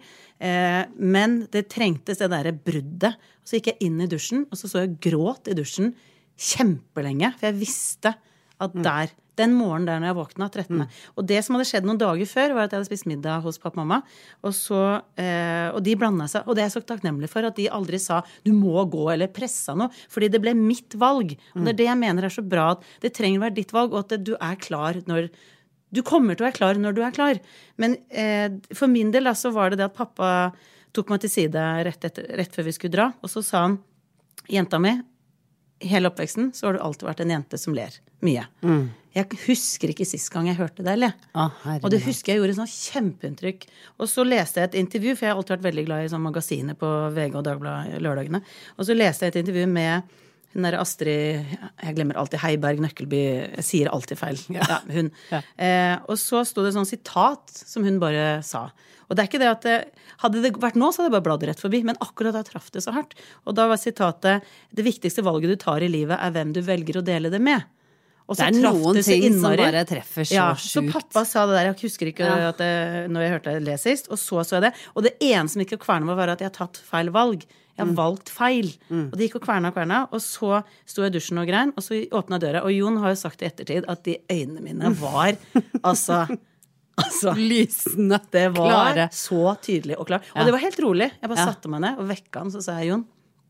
Men det trengtes det der bruddet. Så gikk jeg inn i dusjen, og så så jeg gråt i dusjen kjempelenge. For jeg visste at der, den morgenen der når jeg våkna, trettende. Mm. Og det som hadde skjedd noen dager før, var at jeg hadde spist middag hos pappa og mamma. Og, så, eh, og de blandet seg. Og det er jeg så takknemlig for, at de aldri sa, du må gå eller pressa noe. Fordi det ble mitt valg. Og det er det jeg mener er så bra, at det trenger å være ditt valg, og at du er klar når du kommer til å være klar når du er klar. Men eh, for min del da, så var det det at pappa tok meg til side rett, etter, rett før vi skulle dra. Og så sa han, jenta mi, hele oppveksten så har du alltid vært en jente som ler mye. Mm. Jeg husker ikke sist gang jeg hørte det, eller? Ah, og det husker jeg gjorde sånn kjempeinntrykk. Og så leste jeg et intervju, for jeg har alltid vært veldig glad i sånn magasiner på V G og Dagbladet lørdagene. Og så leste jeg et intervju med hun der Astrid, jeg glemmer alltid Heiberg, Nøkkelby, jeg sier alltid feil. Ja. Ja, hun. Ja. Eh, og så stod det sånn sitat som hun bare sa. Og det er ikke det at det, hadde det vært nå, så hadde jeg bare bladd rett forbi, men akkurat da traff det så hardt. Og da var sitatet, det viktigste valget du tar i livet er hvem du velger å dele det med. Og så det er noen det ting innmari. Som bare treffer så ja, sjukt. Så pappa sa det der, jeg husker ikke ja. At det, når jeg hørte det le sist, og så så jeg det. Og det ene som ikke kvernet var, var at jeg har tatt feil valg. Jeg har mm. valgt feil. Mm. Og det gikk og kverna og kverna, og så sto jeg i dusjen og grein, og så åpnet døra. Og Jon har jo sagt i ettertid at de øynene mine var, altså... Altså, lysende, det var klare. Så tydelig og klar. Og ja. Det var helt rolig. Jeg bare ja. Satte meg ned og vekket han, så sa jeg, Jon,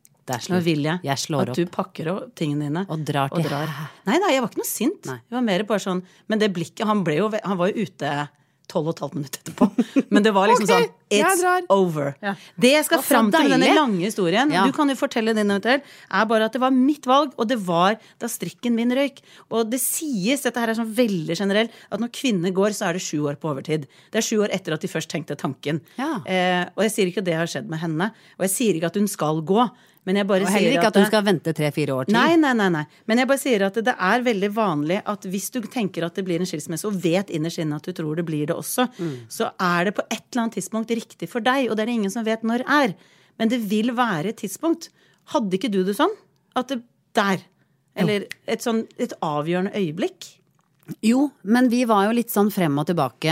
nå vil jeg, jeg at du pakker opp tingene dine. Og drar til. Og drar. Nei, nei, jeg var ikke noe sint. Nei. Det var mer bare sånn, men det blikket, han ble jo, han var jo ute tolv og et halvt minutter etterpå. Men det var liksom okay, sånn, it's over. Ja. Det jeg skal frem til denne lange historien, ja. Du kan jo fortelle din eventuelt, er bare at det var mitt valg, og det var da strikken min røyk. Og det sies, dette her er sånn veldig generelt, at når kvinner går, så er det sju år på overtid. Det er sju år etter at de først tenkte tanken. Ja. Eh, og jeg sier ikke at det har skjedd med henne, og jeg sier ikke at hun skal gå, men jeg bare og heller ikke sier at, at hun skal vente tre-fire år til. Nei, nei, nei, nei. Men jeg bare sier at det er veldig vanlig at hvis du tenker at det blir en skilsmisse, og vet innerst inne at du tror det blir det også, mm. så er det på et eller annet tidspunkt riktig for deg, og det er det ingen som vet når er. Men det vil være et tidspunkt. Hadde ikke du det sånn? At det der, eller et sånn, et avgjørende øyeblikk? Jo, men vi var jo litt sånn frem og tilbake.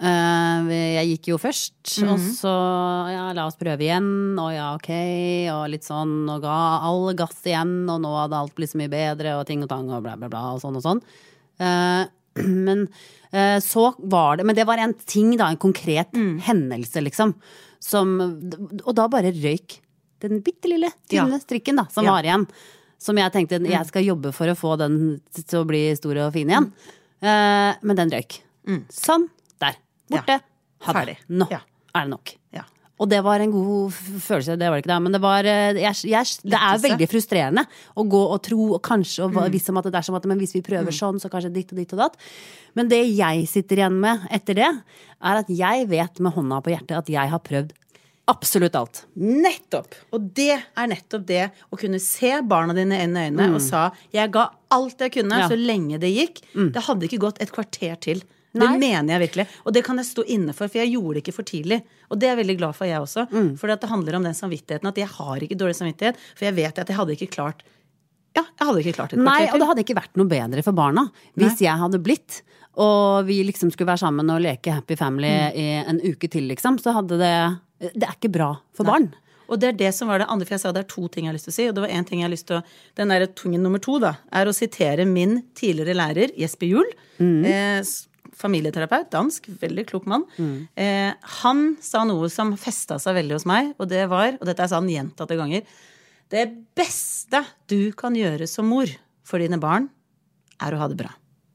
Uh, jeg gikk jo først, mm-hmm. og så ja, la oss prøve igjen, og ja, ok, og litt sånn, og ga all gass igjen, og nå hadde alt blitt så mye bedre, og ting og tang, og bla bla bla, og sånn og sånn. Uh, men uh, så var det, men det var en ting da, en konkret mm. hendelse liksom, som, og da bare røyk den bittelille tynne Ja. strikken da, som Ja. var igjen. Som jeg tenkte, jeg skal jobbe for å få den til å bli stor og fin igjen. Eh, men den røyk. Sånn, der. Borte. Ha det. Ferdig. Nå Ja. er det nok. Ja. Og det var en god f- følelse, det var det ikke det, men det var, eh, jeg, jeg, det er Lettelse. veldig frustrerende å gå og tro, og kanskje, og visse om at det er som at, men hvis vi prøver sånn, så kanskje ditt og ditt og datt. Men det jeg sitter igjen med etter det, er at jeg vet med hånda på hjertet at jeg har prøvd absolutt alt. Nettopp! Og det er nettopp det å kunne se barna dine inn i øynene og sa jeg ga alt jeg kunne Ja. så lenge det gikk. Det hadde ikke gått et kvarter til. Nei. Det mener jeg virkelig. Og det kan jeg stå inne for, for jeg gjorde det ikke for tidlig. Og det er jeg veldig glad for, jeg også. For det handler om den samvittigheten. At jeg har ikke dårlig samvittighet. For jeg vet at jeg hadde ikke klart Ja, jeg hadde ikke klart et Nei, kvarter og til. det hadde ikke vært noe bedre for barna hvis jeg hadde blitt, og vi liksom skulle være sammen og leke Happy Family i en uke til, liksom, så hadde det Det er ikke bra for barn. Og det er det som var det andre, for jeg sa det er to ting jeg har lyst til å si. Og det var en ting jeg har lyst til å Den der tungen nummer to, da, er å sitere min tidligere lærer, Jesper Juhl. Eh, s- familieterapeut, dansk, veldig klok mann. Eh, han sa noe som festa seg veldig hos meg, og det var, og dette er sånn gjentatte ganger, det beste du kan gjøre som mor for dine barn, er å ha det bra.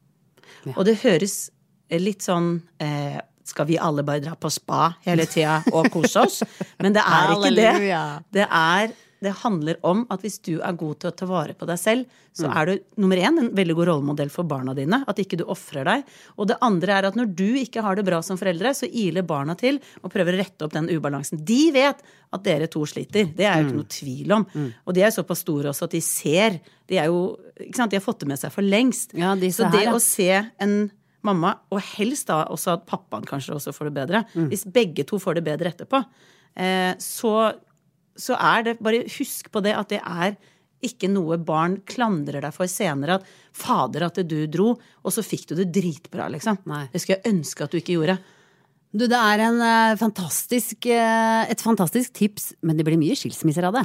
Og det høres litt sånn eh, skal vi alle bare dra på spa hele tida og kose oss? Men det er ikke det. Halleluja. Det, er, det handler om at hvis du er god til å ta vare på deg selv, så er du nummer én en veldig god rollemodell for barna dine. At ikke du offrer deg. Og det andre er at når du ikke har det bra som foreldre, så iler barna til og prøver å rette opp den ubalansen. De vet at dere to sliter. Det er jo ikke noe tvil om. Og de er såpass store også at de ser. De er jo, ikke sant, de har fått det med seg for lengst. Ja, disse så det her, ja. å se en mamma, og helst da også at pappaen kanskje også får det bedre. Hvis begge to får det bedre etterpå, eh, så, så er det, bare husk på det, at det er ikke noe barn klandrer deg for senere, at fader at du dro, og så fikk du det dritbra, liksom. Nei. Det skulle jeg ønske at du ikke gjorde. Du, det er en eh, fantastisk, eh, et fantastisk tips, men det blir mye skilsmisser av det.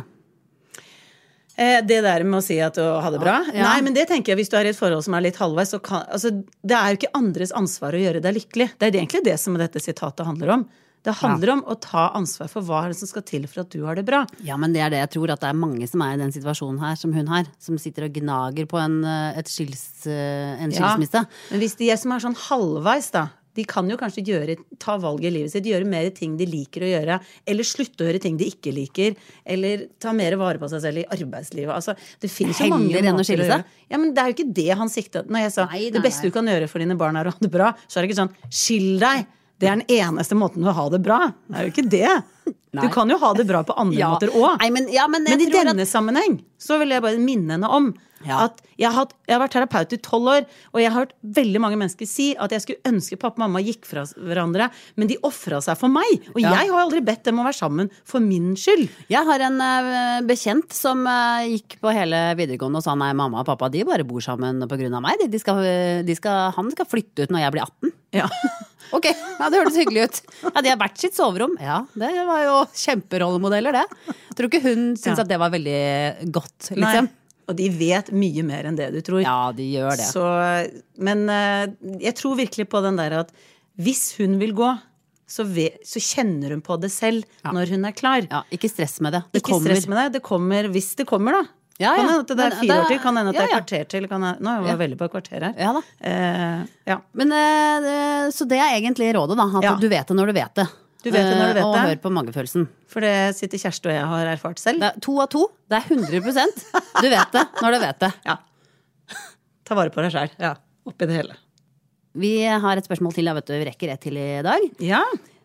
Eh, det der med å si at du har det bra? Ja. Nei, men det tenker jeg, hvis du er i et forhold som er litt halvveis, så kan, altså, det er jo ikke andres ansvar å gjøre deg lykkelig. Det er egentlig det som dette sitatet handler om. Det handler om å ta ansvar for hva er det som skal til for at du har det bra. Ja, men det er det jeg tror, at det er mange som er i den situasjonen her, som hun her, som sitter og gnager på en, eh, et skils, eh, en skilsmisse. Ja, men hvis de er som er sånn halvveis, da, de kan jo kanskje gjøre, ta valg i livet sitt, gjøre mer ting de liker å gjøre, eller slutte å gjøre ting de ikke liker, eller ta mer vare på seg selv i arbeidslivet. Altså, det finnes jo mange Heller enn å måter skille å seg? gjøre. Ja, men det er jo ikke det han siktet. Når jeg sa Nei, nei, det beste nei. du kan gjøre for dine barn er å ha det bra, så er det ikke sånn, skill deg! Det er den eneste måten å ha det bra. Det er jo ikke det. Nei. Du kan jo ha det bra på andre Ja. måter også. Nei, men, ja, men, jeg Men i tror at- denne sammenheng så vil jeg bare minne henne om Ja. at jeg har, hatt, jeg har vært terapeut i tolv år, og jeg har hørt veldig mange mennesker si at jeg skulle ønske pappa og mamma gikk fra hverandre, men de offra seg for meg. Og Ja. jeg har aldri bedt dem å være sammen for min skyld. Jeg har en eh, bekjent som eh, gikk på hele videregående og sa nei, mamma og pappa de bare bor sammen på grunn av meg. De, de skal, de skal, han skal flytte ut når jeg blir atten. Ja. Ok, ja, det hørtes hyggelig ut. Ja, de har hvert sitt soverom. Ja, det var jo kjemperollemodeller, det. Jeg tror ikke hun syntes Ja. at det var veldig godt, Nei. liksom. Og de vet mye mer enn det du tror. Ja, de gjør det. Så, men eh, jeg tror virkelig på den der at hvis hun vil gå, så, ve, så kjenner hun på det selv når hun er klar. Ja, ikke stress med det. Det Ikke kommer. stress med det. Det kommer hvis det kommer, da. Ja, ja. Kan hende at det er Men fire det- år til, kan hende at det er ja, ja. kvarter til. Kan hende, nå er jeg Ja. veldig på et kvarter her. Ja da. Eh, ja. Men, eh, det- så det er egentlig rådet, da. At Ja. du vet det når du vet det. Du vet det når du vet Eh, og det. hør på magefølelsen. For det sitter Kjersti og jeg har erfart selv. Det er to av to. Det er hundre prosent. Du vet det når du vet det. Ja. Ta vare på deg sjæl. Ja. Oppi det hele. Vi har et spørsmål til, jeg vet du. Vi rekker ett til i dag. Ja.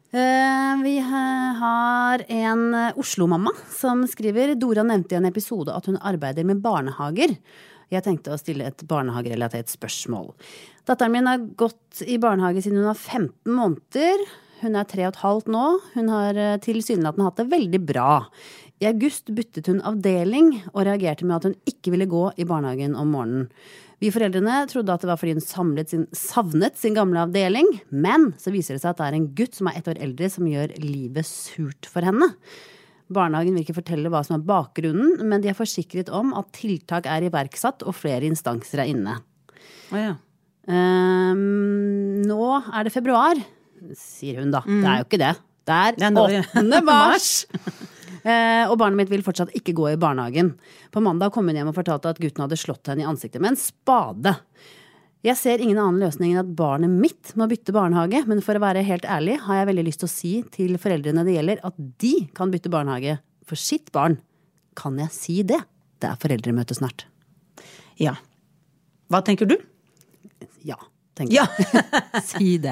Eh, vi ha- har en eh, Oslo-mamma som skriver Dora nevnte i en episode at hun arbeider med barnehager. Jeg tenkte å stille et barnehagerelatert spørsmål. Datteren min har gått i barnehage siden hun var femten måneder. Hun er tre og et halvt nå. Hun har eh, tilsynelatende hatt det veldig bra. I august byttet hun avdeling og reagerte med at hun ikke ville gå i barnehagen om morgenen. Vi foreldrene trodde at det var fordi hun samlet sin, savnet sin gamle avdeling, men så viser det seg at det er en gutt som er ett år eldre som gjør livet surt for henne. Barnehagen vil ikke fortelle hva som er bakgrunnen, men de er forsikret om at tiltak er iverksatt og flere instanser er inne. Å ja. Ehm, nå er det februar, sier hun da. Det er jo ikke det. Det er Ja, nå- åttende mars! Eh, og barnet mitt vil fortsatt ikke gå i barnehagen. På mandag kom hun hjem og fortalte at gutten hadde slått henne i ansiktet med en spade. Jeg ser ingen annen løsning enn at barnet mitt må bytte barnehage, men for å være helt ærlig har jeg veldig lyst til å si til foreldrene det gjelder at de kan bytte barnehage for sitt barn. Kan jeg si det? Det er foreldremøte snart. Ja. Hva tenker du? Ja, tenker Ja. jeg. Si det.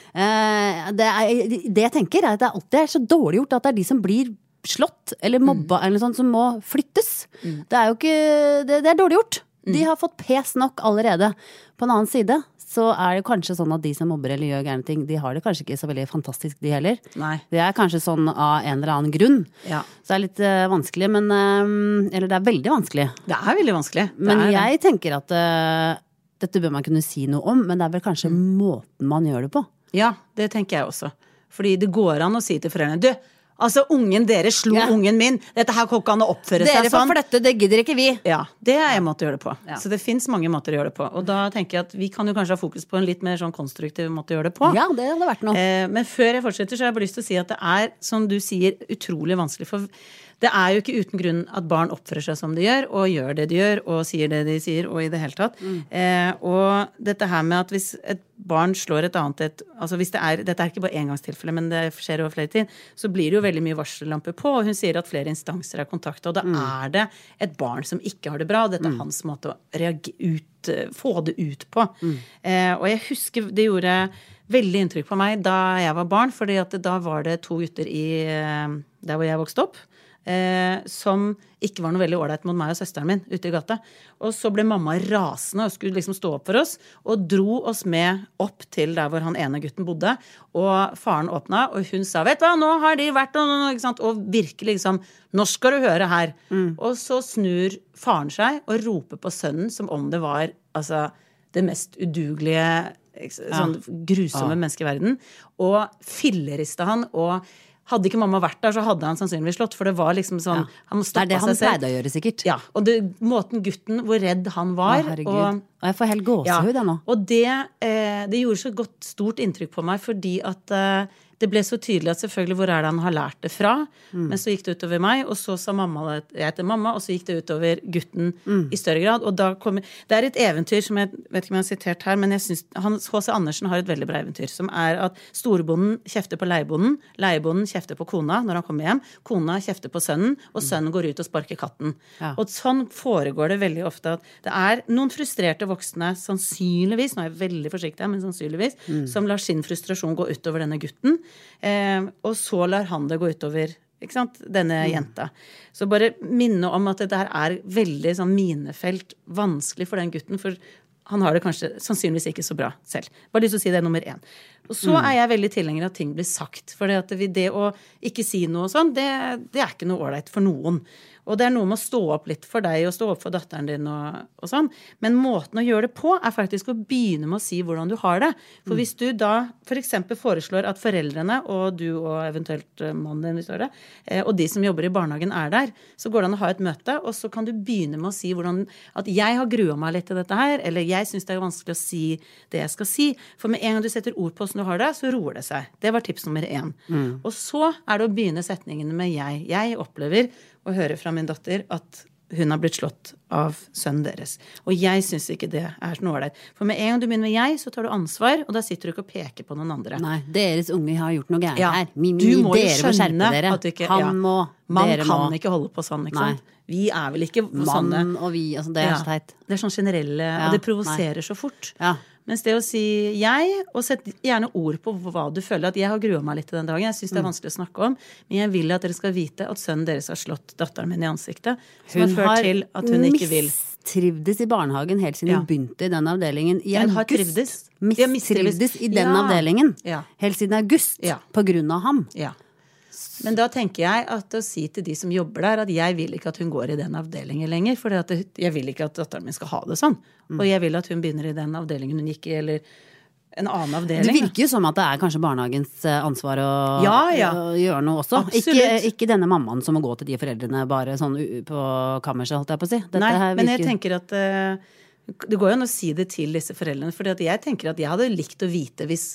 Eh, det, er, det jeg tenker er at det alltid er så dårlig gjort at det er de som blir slått eller mobba eller noe sånt som må flyttes. Det er jo ikke, det, det er dårlig gjort. De har fått pes nok allerede. På en annen side så er det kanskje sånn at de som mobber eller gjør gærne ting, de har det kanskje ikke så veldig fantastisk de heller. Nei. Det er kanskje sånn av en eller annen grunn. Ja. Så det er litt uh, vanskelig, men uh, eller det er veldig vanskelig. Det er veldig vanskelig. Det Men er det. jeg tenker at uh, dette bør man kunne si noe om, men det er vel kanskje måten man gjør det på. Ja, det tenker jeg også. Fordi det går an å si til foreldrene, du, altså ungen dere slo Ja. ungen min, dette her kan ikke an å oppføre Dere seg får sånn. flytte, det gidder ikke vi. Ja, det er en måte å gjøre det på. Ja. Så det finnes mange måter å gjøre det på. Og da tenker jeg at vi kan jo kanskje ha fokus på en litt mer sånn konstruktiv måte å gjøre det på. Ja, det hadde vært noe. Eh, men før jeg fortsetter, så har jeg bare lyst til å si at det er, som du sier, utrolig vanskelig. For det er jo ikke uten grunn at barn oppfører seg som de gjør, og gjør det de gjør, og sier det de sier, og i det hele tatt. Mm. Eh, og dette her med at hvis et barn slår et annet et, altså hvis det er, dette er ikke bare engangstilfelle, men det skjer over flere tid, så blir det jo veldig mye varsellamper på, og hun sier at flere instanser er kontaktet, og da Mm. er det et barn som ikke har det bra, og dette er hans måte å reage ut, få det ut på. Mm. Eh, og jeg husker det gjorde veldig inntrykk på meg da jeg var barn, fordi at da var det to gutter i, eh, der hvor jeg vokste opp, Eh, som ikke var noe veldig ålreit mot meg og søsteren min ute i gata. Og så ble mamma rasende og skulle liksom stå opp for oss, og dro oss med opp til der hvor han ene gutten bodde. Og faren åpna, og hun sa, vet du hva, nå har de vært og, ikke sant? Og virkelig liksom, nå skal du høre her. Og så snur faren seg og roper på sønnen som om det var altså, det mest udugelige, sånn grusomme menneske i verden. Og filleriste han, og hadde ikke mamma vært der, så hadde han sannsynligvis slått, for det var liksom sånn, Ja. han Det er stoppet det han seg selv. pleide å gjøre sikkert. Ja, og det, måten gutten, hvor redd han var. Å, herregud. og, Og jeg får helt gåsehud jeg nå. og det, eh, det gjorde så godt stort inntrykk på meg, fordi at eh, det ble så tydelig at selvfølgelig hvor er det han har lært det fra, Mm. men så gikk det utover meg, og så sa mamma jeg til mamma, og så gikk det utover gutten Mm. i større grad, og da kommer, det er et eventyr som jeg vet ikke om jeg har sitert her, men jeg synes, H C Andersen har et veldig bra eventyr, som er at storbonden kjefter på leiebonden, leiebonden kjefter på kona når han kommer hjem, kona kjefter på sønnen, og sønnen går ut og sparker katten. Ja. Og sånn foregår det veldig ofte at det er noen frustrerte voksne, sannsynligvis, nå er jeg veldig forsiktig her, men sannsynligvis, som lar sin frustrasjon gå utover denne gutten, eh, og så lar han det gå utover ikke sant? Denne jenta. Så bare minne om at dette her er veldig sånn minefelt, vanskelig for den gutten, for han har det kanskje sannsynligvis ikke så bra selv. Bare lyst til å si det nummer én. Og så er jeg veldig tilhenger av at ting blir sagt. For det, at det, det å ikke si noe og sånn, det, det er ikke noe ålreit for noen. Og det er noe med å stå opp litt for deg og stå opp for datteren din og, og sånn. Men måten å gjøre det på er faktisk å begynne med å si hvordan du har det. For hvis du da for eksempel foreslår at foreldrene og du og eventuelt mannen din, hvis du har det, eh, og de som jobber i barnehagen er der, så går det an å ha et møte, og så kan du begynne med å si hvordan, at jeg har grua meg litt til dette her, eller jeg synes det er vanskelig å si det jeg skal si. For med en gang du setter ord på hvordan du har det, så roer det seg. Det var tips nummer én. Mm. Og så er det å begynne setningene med jeg. Jeg opplever å høre fra min datter at hun har blitt slått av sønnen deres. Og jeg synes ikke det er noe ålreit. For med en gang du begynner med jeg, så tar du ansvar, og da sitter du ikke og peker på noen andre. Nei, deres unge har gjort noe gærent Ja, her. Mi, mi, du må jo dere må skjønne skjerpe dere. at du ikke- Han ja. må, Man dere kan må. ikke holde på sånn, ikke Nei. sant? Vi er vel ikke sånne. Mann og vi, altså det er Ja, så teit. det er sånn generelle, Ja, og det provoserer så fort. Ja. Mens det å si jeg, og sett gjerne ord på hva du føler, at jeg har grua meg litt til den dagen, jeg synes det er vanskelig å snakke om, men jeg vil at dere skal vite at sønnen deres har slått datteren min i ansiktet, som Hun har ført har til at hun ikke vil. mistrivdes i barnehagen helt siden Ja. hun begynte i den avdelingen i Hun har august. trivdes. Ja, mistrivdes. Mistrivdes i den Ja. avdelingen Ja. helt siden august Ja. på grunn av ham. Ja. Men da tenker jeg at å si til de som jobber der, at jeg vil ikke at hun går i den avdelingen lenger, for jeg vil ikke at datteren min skal ha det sånn. Og jeg vil at hun begynner i den avdelingen hun gikk i, eller en annen avdeling. Det virker jo som at det er kanskje barnehagens eh, ansvar å, Ja, ja. å gjøre noe også. Absolutt. Ikke, ikke denne mammaen som må gå til de foreldrene bare sånn u- på kammerset, holdt jeg på å si. Dette Nei, her men jeg virker- tenker at eh, det går jo an å si det til disse foreldrene, fordi at jeg tenker at jeg hadde likt å vite hvis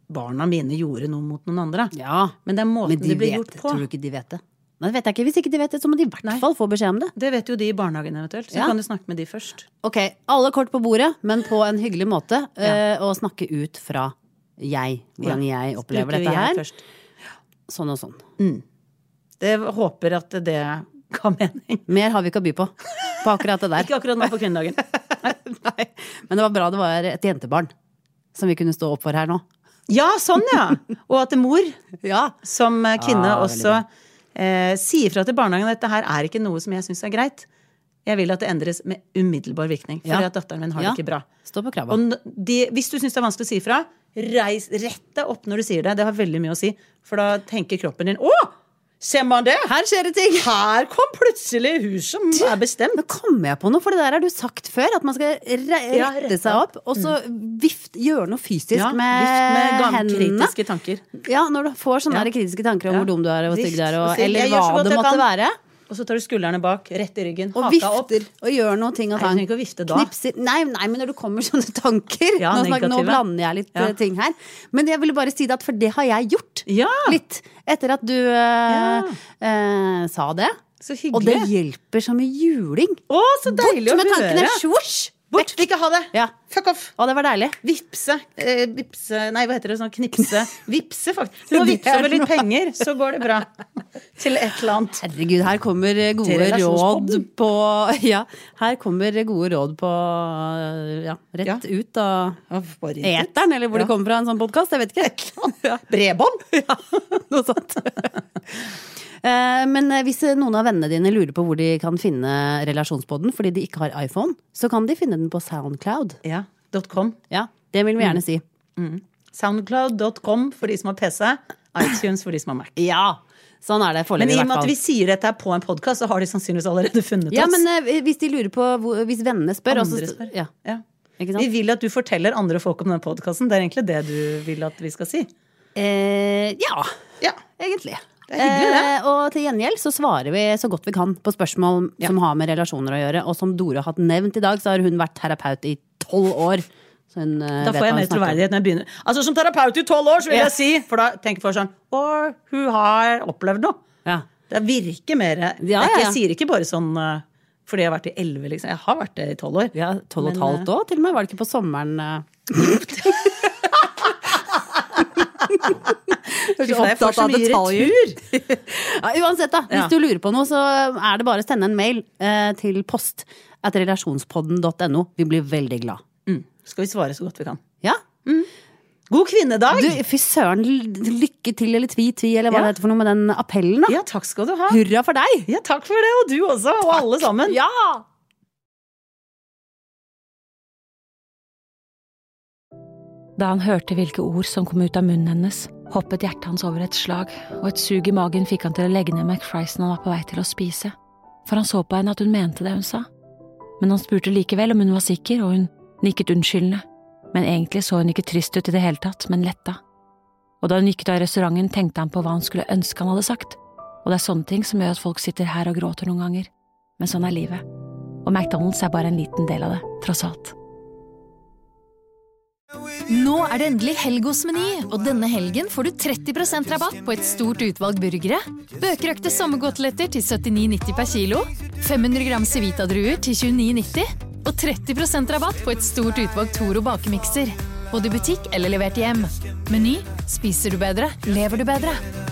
barna mine gjorde noe mot noen andre. Ja, Men det er måten men de det blir vet gjort det. på. Tror du ikke de vet det? Nei, det vet jeg ikke. Hvis ikke de vet det, så må de i hvert Nei. fall få beskjed om det. Det vet jo de i barnehagen eventuelt, så Ja. kan du snakke med de først. Ok, alle kort på bordet, men på en hyggelig måte, eh, og snakke ut fra jeg, hvordan jeg opplever Bruker dette jeg her. først. Sånn og sånn. Det håper at det ga mening. Mer har vi ikke å by på, på akkurat det der. Ikke akkurat nå på kvinnedagen. Nei, men det var bra det var et jentebarn som vi kunne stå opp for her nå. Ja, sånn ja! Og at mor Ja. som kvinne Ah, veldig også eh, sier fra til barnehagen at dette her er ikke noe som jeg syns er greit. Jeg vil at det endres med umiddelbar virkning, for Ja. at datteren min har Ja. det ikke bra. Stå på krava. Og n- de, hvis du syns det er vanskelig å si fra, reis rett deg opp når du sier det. Det har veldig mye å si, for da tenker kroppen din å! Ser man det? Her skjer det ting! Her kom plutselig hun som er bestemt. Nå kommer jeg på noe, for det der har du sagt før, at man skal re Ja, rette rette seg opp, og så vift, gjøre noe fysisk Ja, med, vift med gam- hendene. kritiske tanker. Ja, når du får sånne Ja. der kritiske tanker om Ja. hvor dum du er, og hvor stygg Vift du er, og, og si, eller «Jeg gjør så hva godt det jeg måtte kan». være. Og så tar du skuldrene bak, rett i ryggen, Og haka opp. vifter, og gjør noe ting og Nei, tang. du trenger ikke å vifte da. Knipser. Nei, nei, men når det kommer sånne tanker Ja, nå, snak, nå negative. blander jeg litt Ja. eh, ting her. Men jeg ville bare si det at for det har jeg gjort. Ja, Litt. Etter at du eh, eh, sa det. så Og det hyggelig. hjelper som i juling. Å, så deilig Bort med å tankene. høre. Svosj! Bort, vil ikke ha det. Ja. Fuck off. Å, det var deilig. Vipse. Eh, vipse Nei, hva heter det? Sånn knipse. Vipse, faktisk. Du må Det vipse er over litt noe. penger, så går det bra. Til et eller annet. Herregud, her kommer eh, Til gode råd relasjonspodden. på Ja, her kommer gode råd på eh, Ja, rett Ja. ut av Ja, bare ikke. eteren, eller hvor Ja. det kommer fra en sånn podkast. Jeg vet ikke. Ja. Bredbånd. Noe sånt. Eh, Men eh, hvis noen av vennene dine lurer på hvor de kan finne relasjonspodden fordi de ikke har iPhone, så kan de finne den på SoundCloud. Ja. .com. Ja, det vil vi gjerne si. Soundcloud dot com for de som har P C. iTunes for de som har Mac. Ja, sånn er det Men foreløpig i i og med hvert at fall. vi sier dette her på en podkast, så har de sannsynligvis allerede funnet Ja, oss. men eh, hvis de lurer på hvor, hvis vennene spør, og så- Andre spør. Ja, Ja. ikke Vi sant? vil at du forteller andre folk om denne podkasten. Det er egentlig det du vil at vi skal si. Eh, ja, Ja. egentlig. Det er hyggelig, det. Eh, og til gjengjeld så svarer vi så godt vi kan på spørsmål Ja. som har med relasjoner å gjøre. Og som Dora har hatt nevnt i dag, så har hun vært terapeut i tolv år. Så hun eh, Da vet får jeg hva mer hun snakker om. troverdighet når jeg begynner. Altså Som terapeut i tolv år, så vil Ja. jeg si, for da tenker folk sånn Å, hun har opplevd noe. Ja. Det virker mer det er Ja, ikke, ja, ja. Jeg sier ikke bare sånn uh, fordi jeg har vært i elleve, liksom. Jeg har vært det i tolv år. Ja, tolv og et Men, halvt år til og med. Var det ikke på sommeren? eh? Fy faen, jeg får så mye retur. Ja, uansett, da. Hvis Ja. du lurer på noe, så er det bare å sende en mail eh, til post at relasjonspodden punktum no. Vi blir veldig glad. Mm. Skal vi svare så godt vi kan. Ja? God kvinnedag! Du, fy søren, l- lykke til eller tvi tvi, eller hva Ja. det heter for noe med den appellen, da. Ja, takk skal du ha. Hurra for deg! Ja, takk for det, og du også, og alle sammen. Ja! Da han hørte hvilke ord som kom ut av munnen hennes, hoppet hjertet hans over et slag, og et sug i magen fikk han til å legge ned McFriesen han var på vei til å spise, for han så på henne at hun mente det hun sa. Men han spurte likevel om hun var sikker, og hun nikket unnskyldende, men egentlig så hun ikke trist ut i det hele tatt, men letta. Og da hun gikk ut av restauranten, tenkte han på hva han skulle ønske han hadde sagt, og det er sånne ting som gjør at folk sitter her og gråter noen ganger, men sånn er livet. Og McDonald's er bare en liten del av det, tross alt. Nå er det endelig helg hos Meny, og denne helgen får du tretti prosent rabatt på et stort utvalg burgere, bøkerøkte sommerkoteletter til syttini nitti per kilo, fem hundre gram Civita-druer til tjueni nitti, og tretti prosent rabatt på et stort utvalg Toro bakemikser. Både i butikk eller levert hjem. Meny, spiser du bedre, lever du bedre.